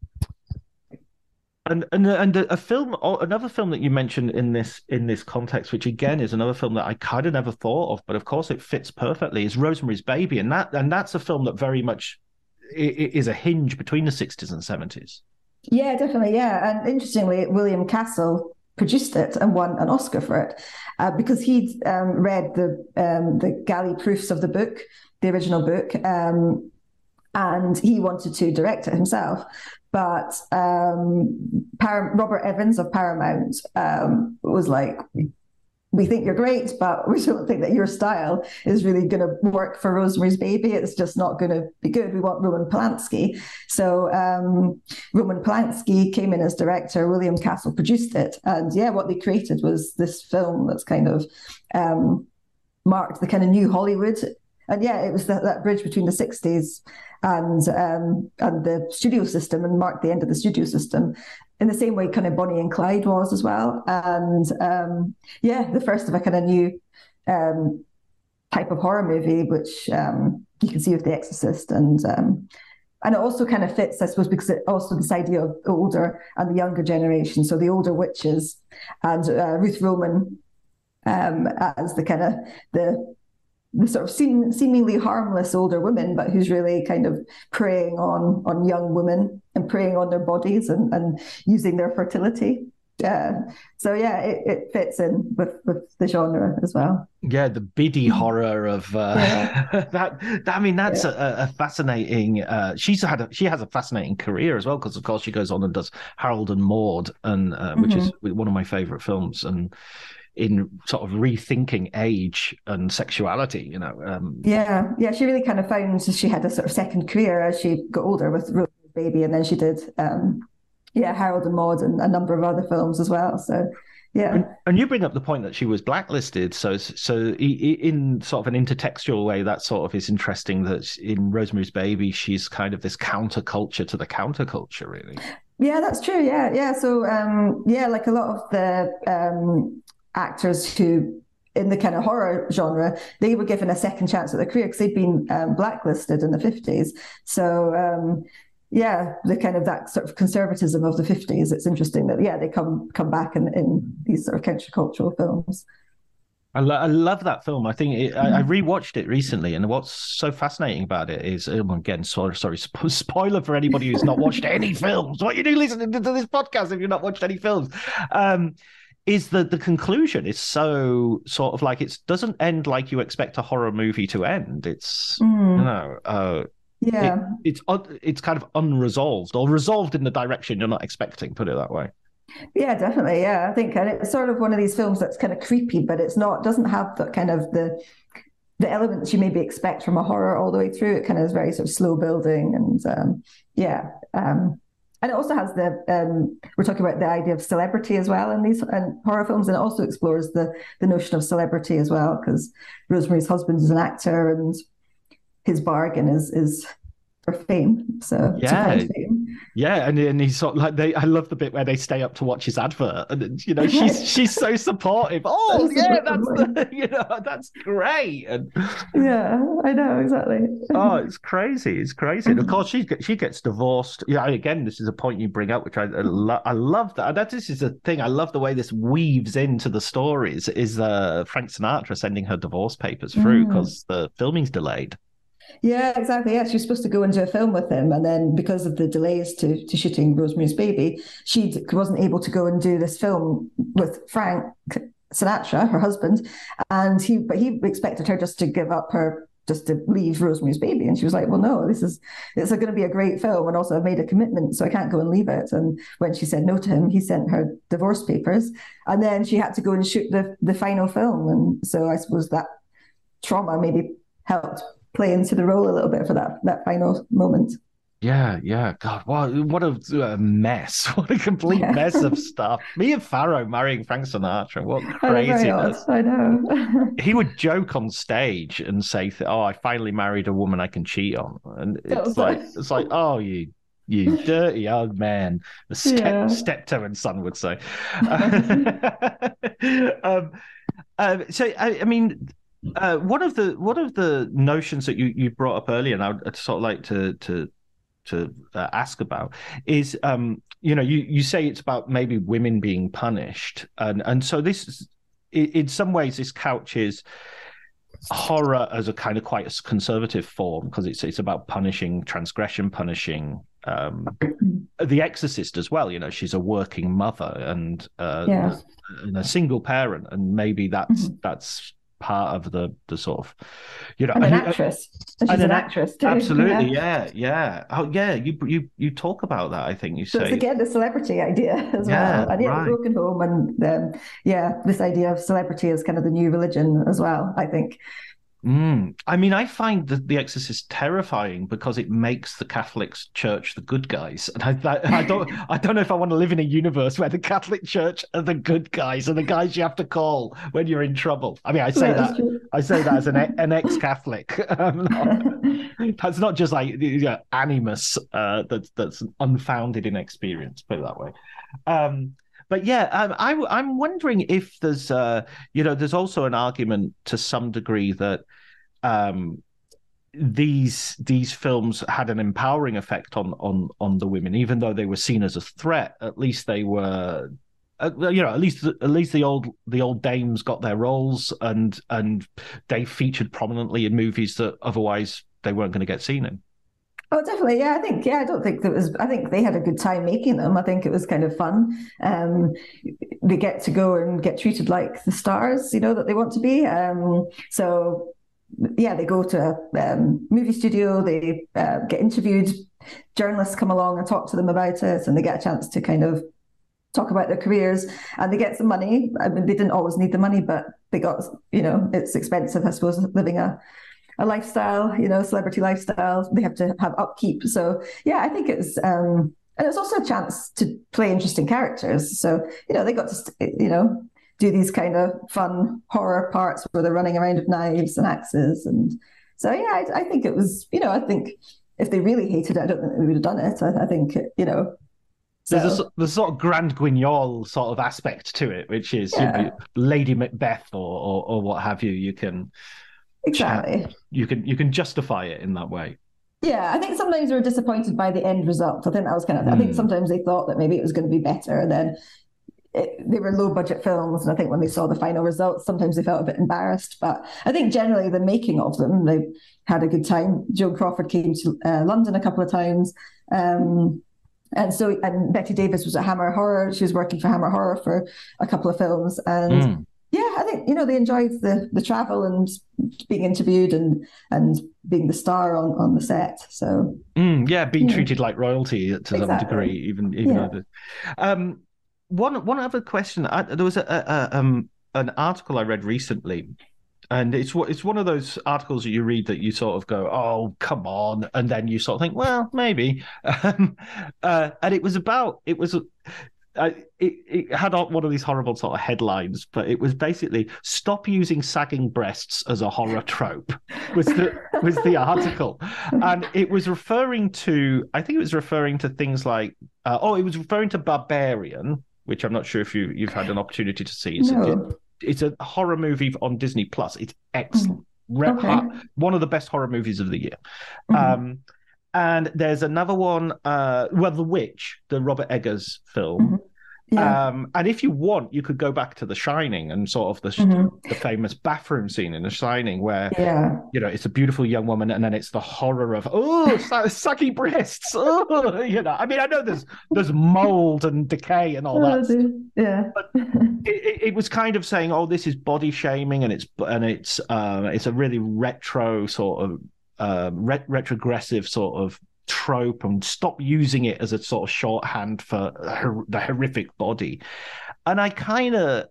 And and and a film, another film that you mentioned in this in this context, which again is another film that I kind of never thought of, but of course it fits perfectly, is Rosemary's Baby, and that and that's a film that very much is a hinge between the sixties and seventies. Yeah, definitely, yeah. And interestingly, William Castle produced it and won an Oscar for it uh, because he'd um, read the um, the galley proofs of the book, the original book, um, and he wanted to direct it himself. But um, Par- Robert Evans of Paramount um, was like, we think you're great, but we don't think that your style is really going to work for Rosemary's Baby. It's just not going to be good. We want Roman Polanski. So um, Roman Polanski came in as director. William Castle produced it. And yeah, what they created was this film that's kind of um, marked the kind of new Hollywood and yeah, it was that, that bridge between the sixties and um, and the studio system, and marked the end of the studio system. In the same way, kind of Bonnie and Clyde was as well, and um, yeah, the first of a kind of new um, type of horror movie, which um, you can see with The Exorcist, and um, and it also kind of fits, I suppose, because it also this idea of the older and the younger generation. So the older witches and uh, Ruth Roman um, as the kind of the the sort of seem, seemingly harmless older woman, but who's really kind of preying on on young women and preying on their bodies and, and using their fertility. Uh, so yeah, it, it fits in with, with the genre as well. Yeah, the biddy horror of uh, yeah. that, that. I mean, that's yeah. a, a fascinating. Uh, she's had a, she has a fascinating career as well, because of course she goes on and does Harold and Maude, and uh, which mm-hmm. is one of my favorite films, and in sort of rethinking age and sexuality, you know. Um, yeah, yeah, she really kind of found she had a sort of second career as she got older with Rosemary's Baby, and then she did. Um, Yeah, Harold and Maude, and a number of other films as well. So, yeah. And, and you bring up the point that she was blacklisted. So, so in sort of an intertextual way, that sort of is interesting. That in Rosemary's Baby, she's kind of this counterculture to the counterculture, really. Yeah, that's true. Yeah, yeah. So, um, yeah, like a lot of the um, actors who in the kind of horror genre, they were given a second chance at their career because they'd been um, blacklisted in the fifties. So. Um, Yeah, the kind of that sort of conservatism of the fifties. It's interesting that, yeah, they come come back in, in these sort of countercultural films. I, lo- I love that film. I think it, I, I rewatched it recently, and what's so fascinating about it is, again, sorry, sorry, spoiler for anybody who's not watched any films. What you do listening to this podcast if you've not watched any films? Um, is that the conclusion is so sort of like, it doesn't end like you expect a horror movie to end. It's, mm. you know... Uh, Yeah, it, it's it's kind of unresolved, or resolved in the direction you're not expecting. Put it that way. Yeah, definitely. Yeah, I think, and it's sort of one of these films that's kind of creepy, but it's not doesn't have the kind of the the elements you maybe expect from a horror all the way through. It kind of is very sort of slow building, and um, yeah, um, and it also has the um, we're talking about the idea of celebrity as well in these and horror films, and it also explores the the notion of celebrity as well, because Rosemary's husband is an actor, and his bargain is is for fame. So yeah, fame. yeah, and and he's sort of like they. I love the bit where they stay up to watch his advert, and you know she's she's so supportive. Oh that's yeah, that's the, you know that's great. And yeah, I know exactly. Oh, it's crazy, it's crazy. And of course, she she gets divorced. Yeah, again, this is a point you bring up, which I I, lo- I love that. That this is the thing. I love the way this weaves into the stories. Is uh, Frank Sinatra sending her divorce papers through because mm. the filming's delayed. Yeah, exactly. Yeah, she was supposed to go and do a film with him, and then because of the delays to, to shooting Rosemary's Baby, she wasn't able to go and do this film with Frank Sinatra, her husband, and he but he expected her just to give up her, just to leave Rosemary's Baby, and she was like, "Well, no, this is it's going to be a great film, and also I've made a commitment, so I can't go and leave it." And when she said no to him, he sent her divorce papers, and then she had to go and shoot the the final film, and so I suppose that trauma maybe helped play into the role a little bit for that that final moment. Yeah, yeah. God, what what a, a mess! What a complete yeah. mess of stuff. Mia Farrow marrying Frank Sinatra. What craziness! I know. He would joke on stage and say, "Oh, I finally married a woman I can cheat on," and it's like nice. It's like, "Oh, you." You dirty old man, the step, yeah. steptoe and son would say. um, uh, so, I, I mean, Uh, one of the one of the notions that you, you brought up earlier, and I'd sort of like to to to uh, ask about is, um, you know, you, you say it's about maybe women being punished, and and so this, in some ways, this couches horror as a kind of quite a conservative form, because it's it's about punishing transgression, punishing um, The Exorcist as well. You know, she's a working mother and, uh, yeah. and a single parent, and maybe that's mm-hmm. that's. part of the the sort of, you know, and an actress and she's an, an actress too. Absolutely. yeah yeah oh yeah you you you talk about that. I think you so say it's again the celebrity idea as yeah, well, and yeah right. Broken Home, and um, yeah this idea of celebrity as kind of the new religion as well, I think. Mm. I mean, I find the, the Exorcist terrifying because it makes the Catholic Church the good guys, and I, I, I don't, I don't know if I want to live in a universe where the Catholic Church are the good guys and the guys you have to call when you're in trouble. I mean, I say That's that, true. I say that as an an ex-Catholic. Um, not, that's not just like you know, animus uh, that's that's unfounded in experience. Put it that way. Um, But yeah, um, I, I'm wondering if there's, uh, you know, there's also an argument to some degree that um, these these films had an empowering effect on on on the women, even though they were seen as a threat. At least they were, uh, you know, at least at least the old the old dames got their roles, and and they featured prominently in movies that otherwise they weren't going to get seen in. Oh, definitely. Yeah, I think, yeah, I don't think that was, I think they had a good time making them. I think it was kind of fun. Um, they get to go and get treated like the stars, you know, that they want to be. Um, so, yeah, they go to a um, movie studio, they uh, get interviewed, journalists come along and talk to them about it, and they get a chance to kind of talk about their careers, and they get some money. I mean, they didn't always need the money, but they got, you know, it's expensive, I suppose, living a a lifestyle, you know, celebrity lifestyle. They have to have upkeep. So yeah, I think it's, um, and it's also a chance to play interesting characters. So, you know, they got to, you know, do these kind of fun horror parts where they're running around with knives and axes. And so, yeah, I, I think it was, you know, I think if they really hated it, I don't think they would have done it. I, I think, you know, So. There's a there's a sort of Grand Guignol sort of aspect to it, which is yeah. you know, Lady Macbeth or, or or what have you. You can exactly you can you can justify it in that way. Yeah, I think sometimes we were disappointed by the end result. I think that was kind of. Mm. I think sometimes they thought that maybe it was going to be better, and then it, they were low budget films. And I think when they saw the final results, sometimes they felt a bit embarrassed. But I think generally the making of them, they had a good time. Joan Crawford came to uh, London a couple of times. Um, And so, and Betty Davis was at Hammer Horror. She was working for Hammer Horror for a couple of films. And mm. yeah, I think, you know, they enjoyed the the travel and being interviewed and and being the star on, on the set. So mm, yeah, being yeah. treated like royalty to exactly. some degree, even even yeah. though. The, um, one one other question. I, there was a, a um an article I read recently. And it's it's one of those articles that you read that you sort of go, oh, come on. And then you sort of think, well, maybe. Um, uh, and it was about, it was, uh, it, it had one of these horrible sort of headlines, but it was basically, stop using sagging breasts as a horror trope was the, was the article. And it was referring to, I think it was referring to things like, uh, oh, it was referring to Barbarian, which I'm not sure if you, you've had an opportunity to see. It's, no. it, It's a horror movie on Disney Plus. It's excellent. Mm. Okay. One of the best horror movies of the year. Mm-hmm. Um, and there's another one, uh, well, The Witch, the Robert Eggers film. Mm-hmm. Yeah. Um, and if you want, you could go back to The Shining and sort of the, mm-hmm. the famous bathroom scene in The Shining where, yeah. you know, it's a beautiful young woman and then it's the horror of, oh, sucky breasts. Oh, you know, I mean, I know there's there's mold and decay and all that. Oh, yeah. But it, it was kind of saying, oh, this is body shaming and it's and it's uh, it's a really retro sort of uh, ret- retrogressive sort of trope, and stop using it as a sort of shorthand for her- the horrific body. And I kind of,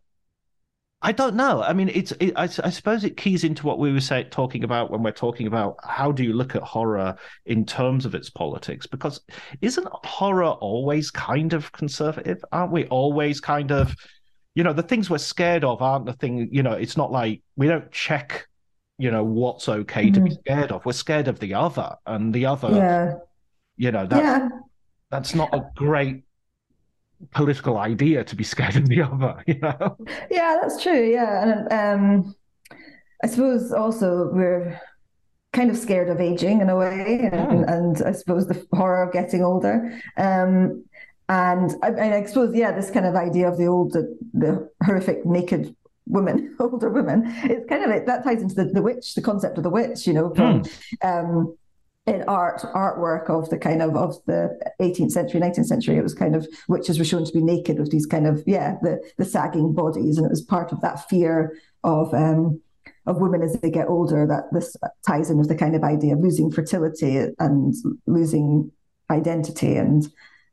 I don't know. I mean, it's it, I, I suppose it keys into what we were say, talking about when we're talking about how do you look at horror in terms of its politics? Because isn't horror always kind of conservative? Aren't we always kind of, you know, the things we're scared of aren't the thing, you know, it's not like we don't check, you know, what's okay mm-hmm. to be scared of. We're scared of the other, and the other, yeah. you know, that's, yeah. that's not a great political idea to be scared of the other, you know? Yeah, that's true. Yeah. And um, I suppose also we're kind of scared of aging in a way, and, yeah. and I suppose the horror of getting older. Um, and I, and I suppose, yeah, this kind of idea of the old, the, the horrific naked women, older women, it's kind of it that ties into the, the witch, the concept of the witch, you know, from mm. um, in art, artwork of the kind of of the eighteenth century, nineteenth century, it was kind of witches were shown to be naked with these kind of, yeah, the, the sagging bodies. And it was part of that fear of um, of women as they get older, that this ties in with the kind of idea of losing fertility and losing identity. And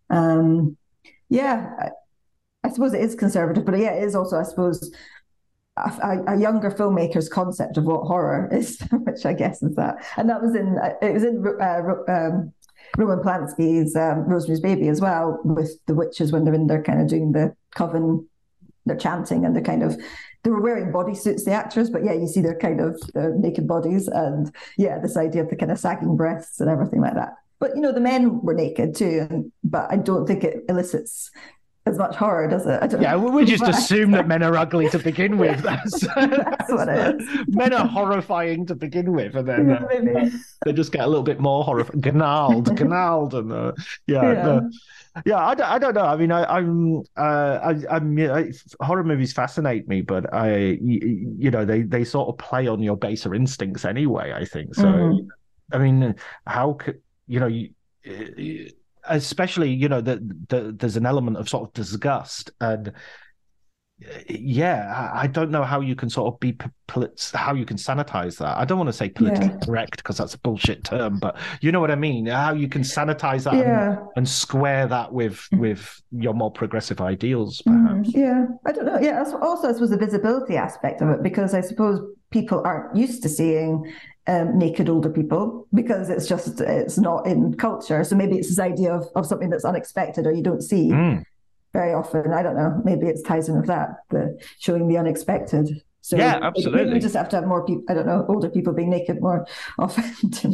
um, yeah, I, I suppose it is conservative, but yeah, it is also, I suppose, a, a younger filmmaker's concept of what horror is, which I guess is that. And that was in it was in uh, um, Roman Polanski's um, Rosemary's Baby as well, with the witches when they're in there kind of doing the coven, they're chanting and they're kind of, they were wearing bodysuits, the actors, but yeah, you see their kind of their naked bodies, and yeah, this idea of the kind of sagging breasts and everything like that. But you know, the men were naked too, and, but I don't think it elicits as much horror, does it? I don't yeah, know. we just assume that men are ugly to begin with. That's, that's what it is. Men are horrifying to begin with, and then uh, yeah, they just get a little bit more horrifying. Gnarled, gnarled, and uh, yeah, yeah. No. Yeah, I don't, I don't know. I mean, I, I'm, uh, I, I'm, I, horror movies fascinate me, but I, you, you know, they, they sort of play on your baser instincts anyway, I think. So, mm. I mean, how could, you know, you, especially, you know, that the, there's an element of sort of disgust, and yeah, I don't know how you can sort of be, how you can sanitize that. I don't want to say politically yeah. correct because that's a bullshit term, but you know what I mean? How you can sanitize that yeah. and, and square that with with your more progressive ideals, perhaps. Mm, yeah, I don't know. Yeah, also I suppose the visibility aspect of it, because I suppose people aren't used to seeing um, naked older people because it's just, it's not in culture. So maybe it's this idea of, of something that's unexpected or you don't see. Mm. Very often, I don't know, maybe it ties in with that, the showing the unexpected. So yeah, absolutely. Maybe we just have to have more people, I don't know, older people being naked more often. on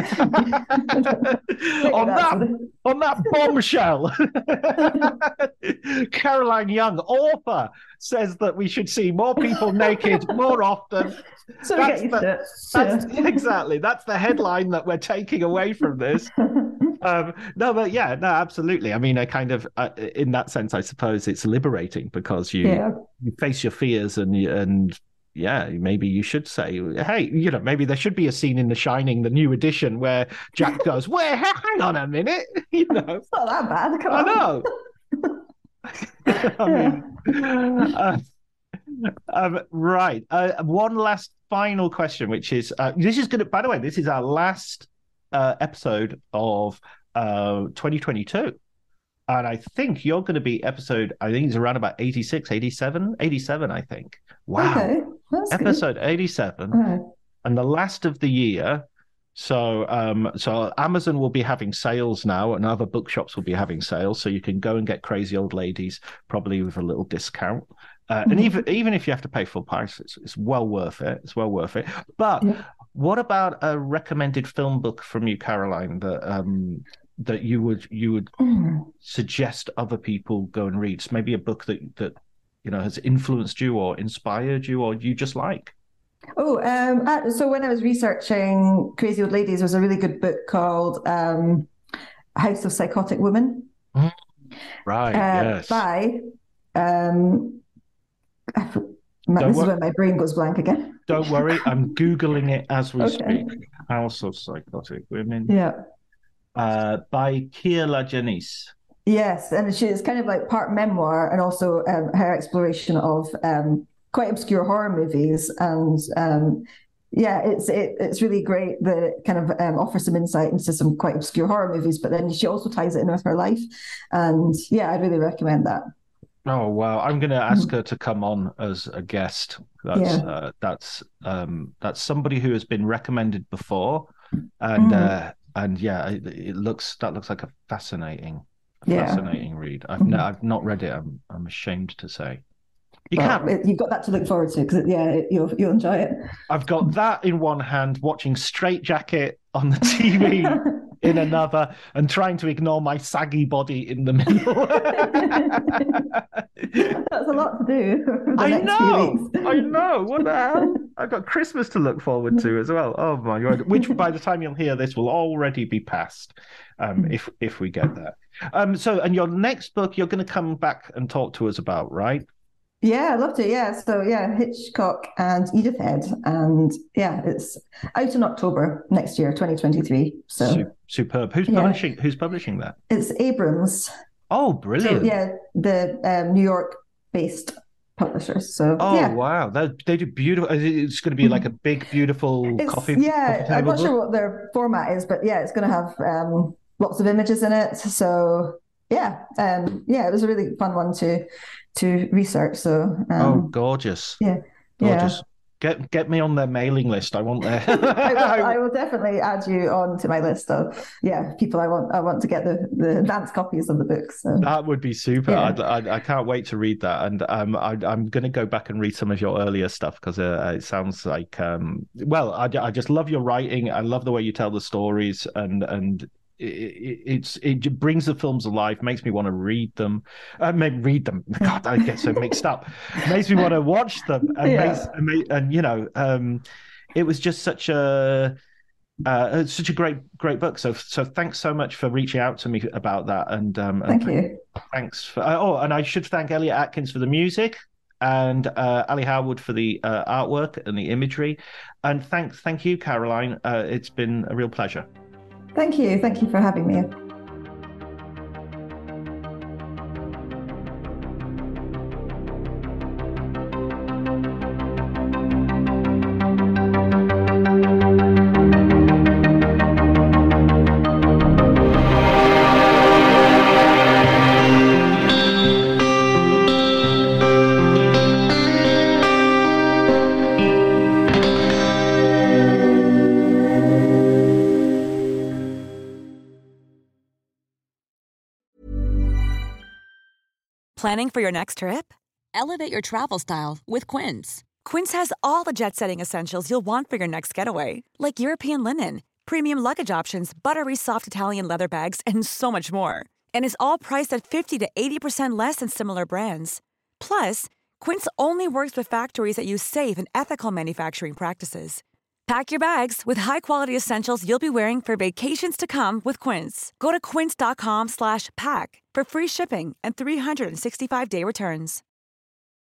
that on that bombshell, Caroline Young, author, says that we should see more people naked more often. So that's the, the, that's, yeah. Exactly. That's the headline that we're taking away from this. Um, no, but yeah, no, absolutely. I mean, I kind of, uh, in that sense, I suppose it's liberating because you, yeah. you face your fears and and yeah, maybe you should say, hey, you know, maybe there should be a scene in The Shining, the new edition, where Jack goes, "Where? Hang on a minute," you know. It's not that bad. Come I on. know. I mean, uh, um, right. Uh, one last final question, which is, uh, this is going to, by the way, this is our last uh, episode of uh, twenty twenty-two. And I think you're going to be episode, I think it's around about eighty-six, eighty-seven, eighty-seven, I think. Wow. Okay. That's episode good. eighty-seven. Right. And the last of the year. So um, so Amazon will be having sales now, and other bookshops will be having sales. So you can go and get Crazy Old Ladies, probably with a little discount. Uh, mm-hmm. And even even if you have to pay full price, it's, it's well worth it. It's well worth it. But yeah. What about a recommended film book from you, Caroline, that um, that you would you would mm. suggest other people go and read? So maybe a book that that you know has influenced you or inspired you, or you just like. Oh, um, so when I was researching Crazy Old Ladies, there was a really good book called um, House of Psychotic Women. Mm. Right. Uh, yes. By. Um, Man, this wor- is when my brain goes blank again. Don't worry, I'm Googling it as we okay. speak. House of Psychotic Women. Yeah. Uh, by Kier-La Janisse. Yes, and she's kind of like part memoir and also um, her exploration of um, quite obscure horror movies. And um, yeah, it's it, it's really great that it kind of um, offers some insight into some quite obscure horror movies, but then she also ties it in with her life. And yeah, I'd really recommend that. Oh wow! I'm going to ask her to come on as a guest. That's yeah. uh, that's um, that's somebody who has been recommended before, and mm. uh, and yeah, it, it looks that looks like a fascinating, yeah. fascinating read. I've mm-hmm. no, I've not read it. I'm I'm ashamed to say. You well, can't. You've got that to look forward to because yeah, it, you'll you'll enjoy it. I've got that in one hand, watching Straight Jacket on the T V. In another, and trying to ignore my saggy body in the middle. That's a lot to do. For the I next know. Few weeks. I know. What the hell? I've got Christmas to look forward to as well. Oh my god! Which by the time you'll hear this will already be past, um, if if we get there. Um. So, and your next book, you're going to come back and talk to us about, right? Yeah, I'd love to. Yeah. So yeah, Hitchcock and Edith Head. And yeah, it's out in October next year, twenty twenty-three. So Super, superb. Who's yeah. publishing who's publishing that? It's Abrams. Oh, brilliant. So, yeah, the um, New York based publishers. So Oh yeah. wow. They they do beautiful. It's going to be like a big, beautiful it's, coffee. Yeah, coffee I'm not book? sure what their format is, but yeah, it's gonna have um, lots of images in it. So yeah, um, yeah, it was a really fun one to to research. So um, oh, gorgeous. Yeah. Gorgeous. Yeah. Get get me on their mailing list. I want their. I, will, I will definitely add you on to my list of yeah people I want. I want to get the, the advanced copies of the books. So. That would be super. Yeah. I, I, I can't wait to read that, and um, I, I'm going to go back and read some of your earlier stuff because uh, it sounds like um, well, I, I just love your writing. I love the way you tell the stories, and and. It, it's it brings the films alive, makes me want to read them. Uh, maybe read them. God, I get so mixed up. Makes me want to watch them, and Yeah. makes and, and you know, um, it was just such a uh, such a great great book. So so thanks so much for reaching out to me about that. And um, Thank and you. Thanks for uh, oh, and I should thank Elliot Atkins for the music. And uh, Ali Howard for the uh, artwork and the imagery, and thank thank you, Caroline. Uh, it's been a real pleasure. Thank you. Thank you for having me. Planning for your next trip? Elevate your travel style with Quince. Quince has all the jet-setting essentials you'll want for your next getaway, like European linen, premium luggage options, buttery soft Italian leather bags, and so much more. And is all priced at fifty to eighty percent less than similar brands. Plus, Quince only works with factories that use safe and ethical manufacturing practices. Pack your bags with high-quality essentials you'll be wearing for vacations to come with Quince. Go to quince.com slash pack for free shipping and three sixty-five day returns.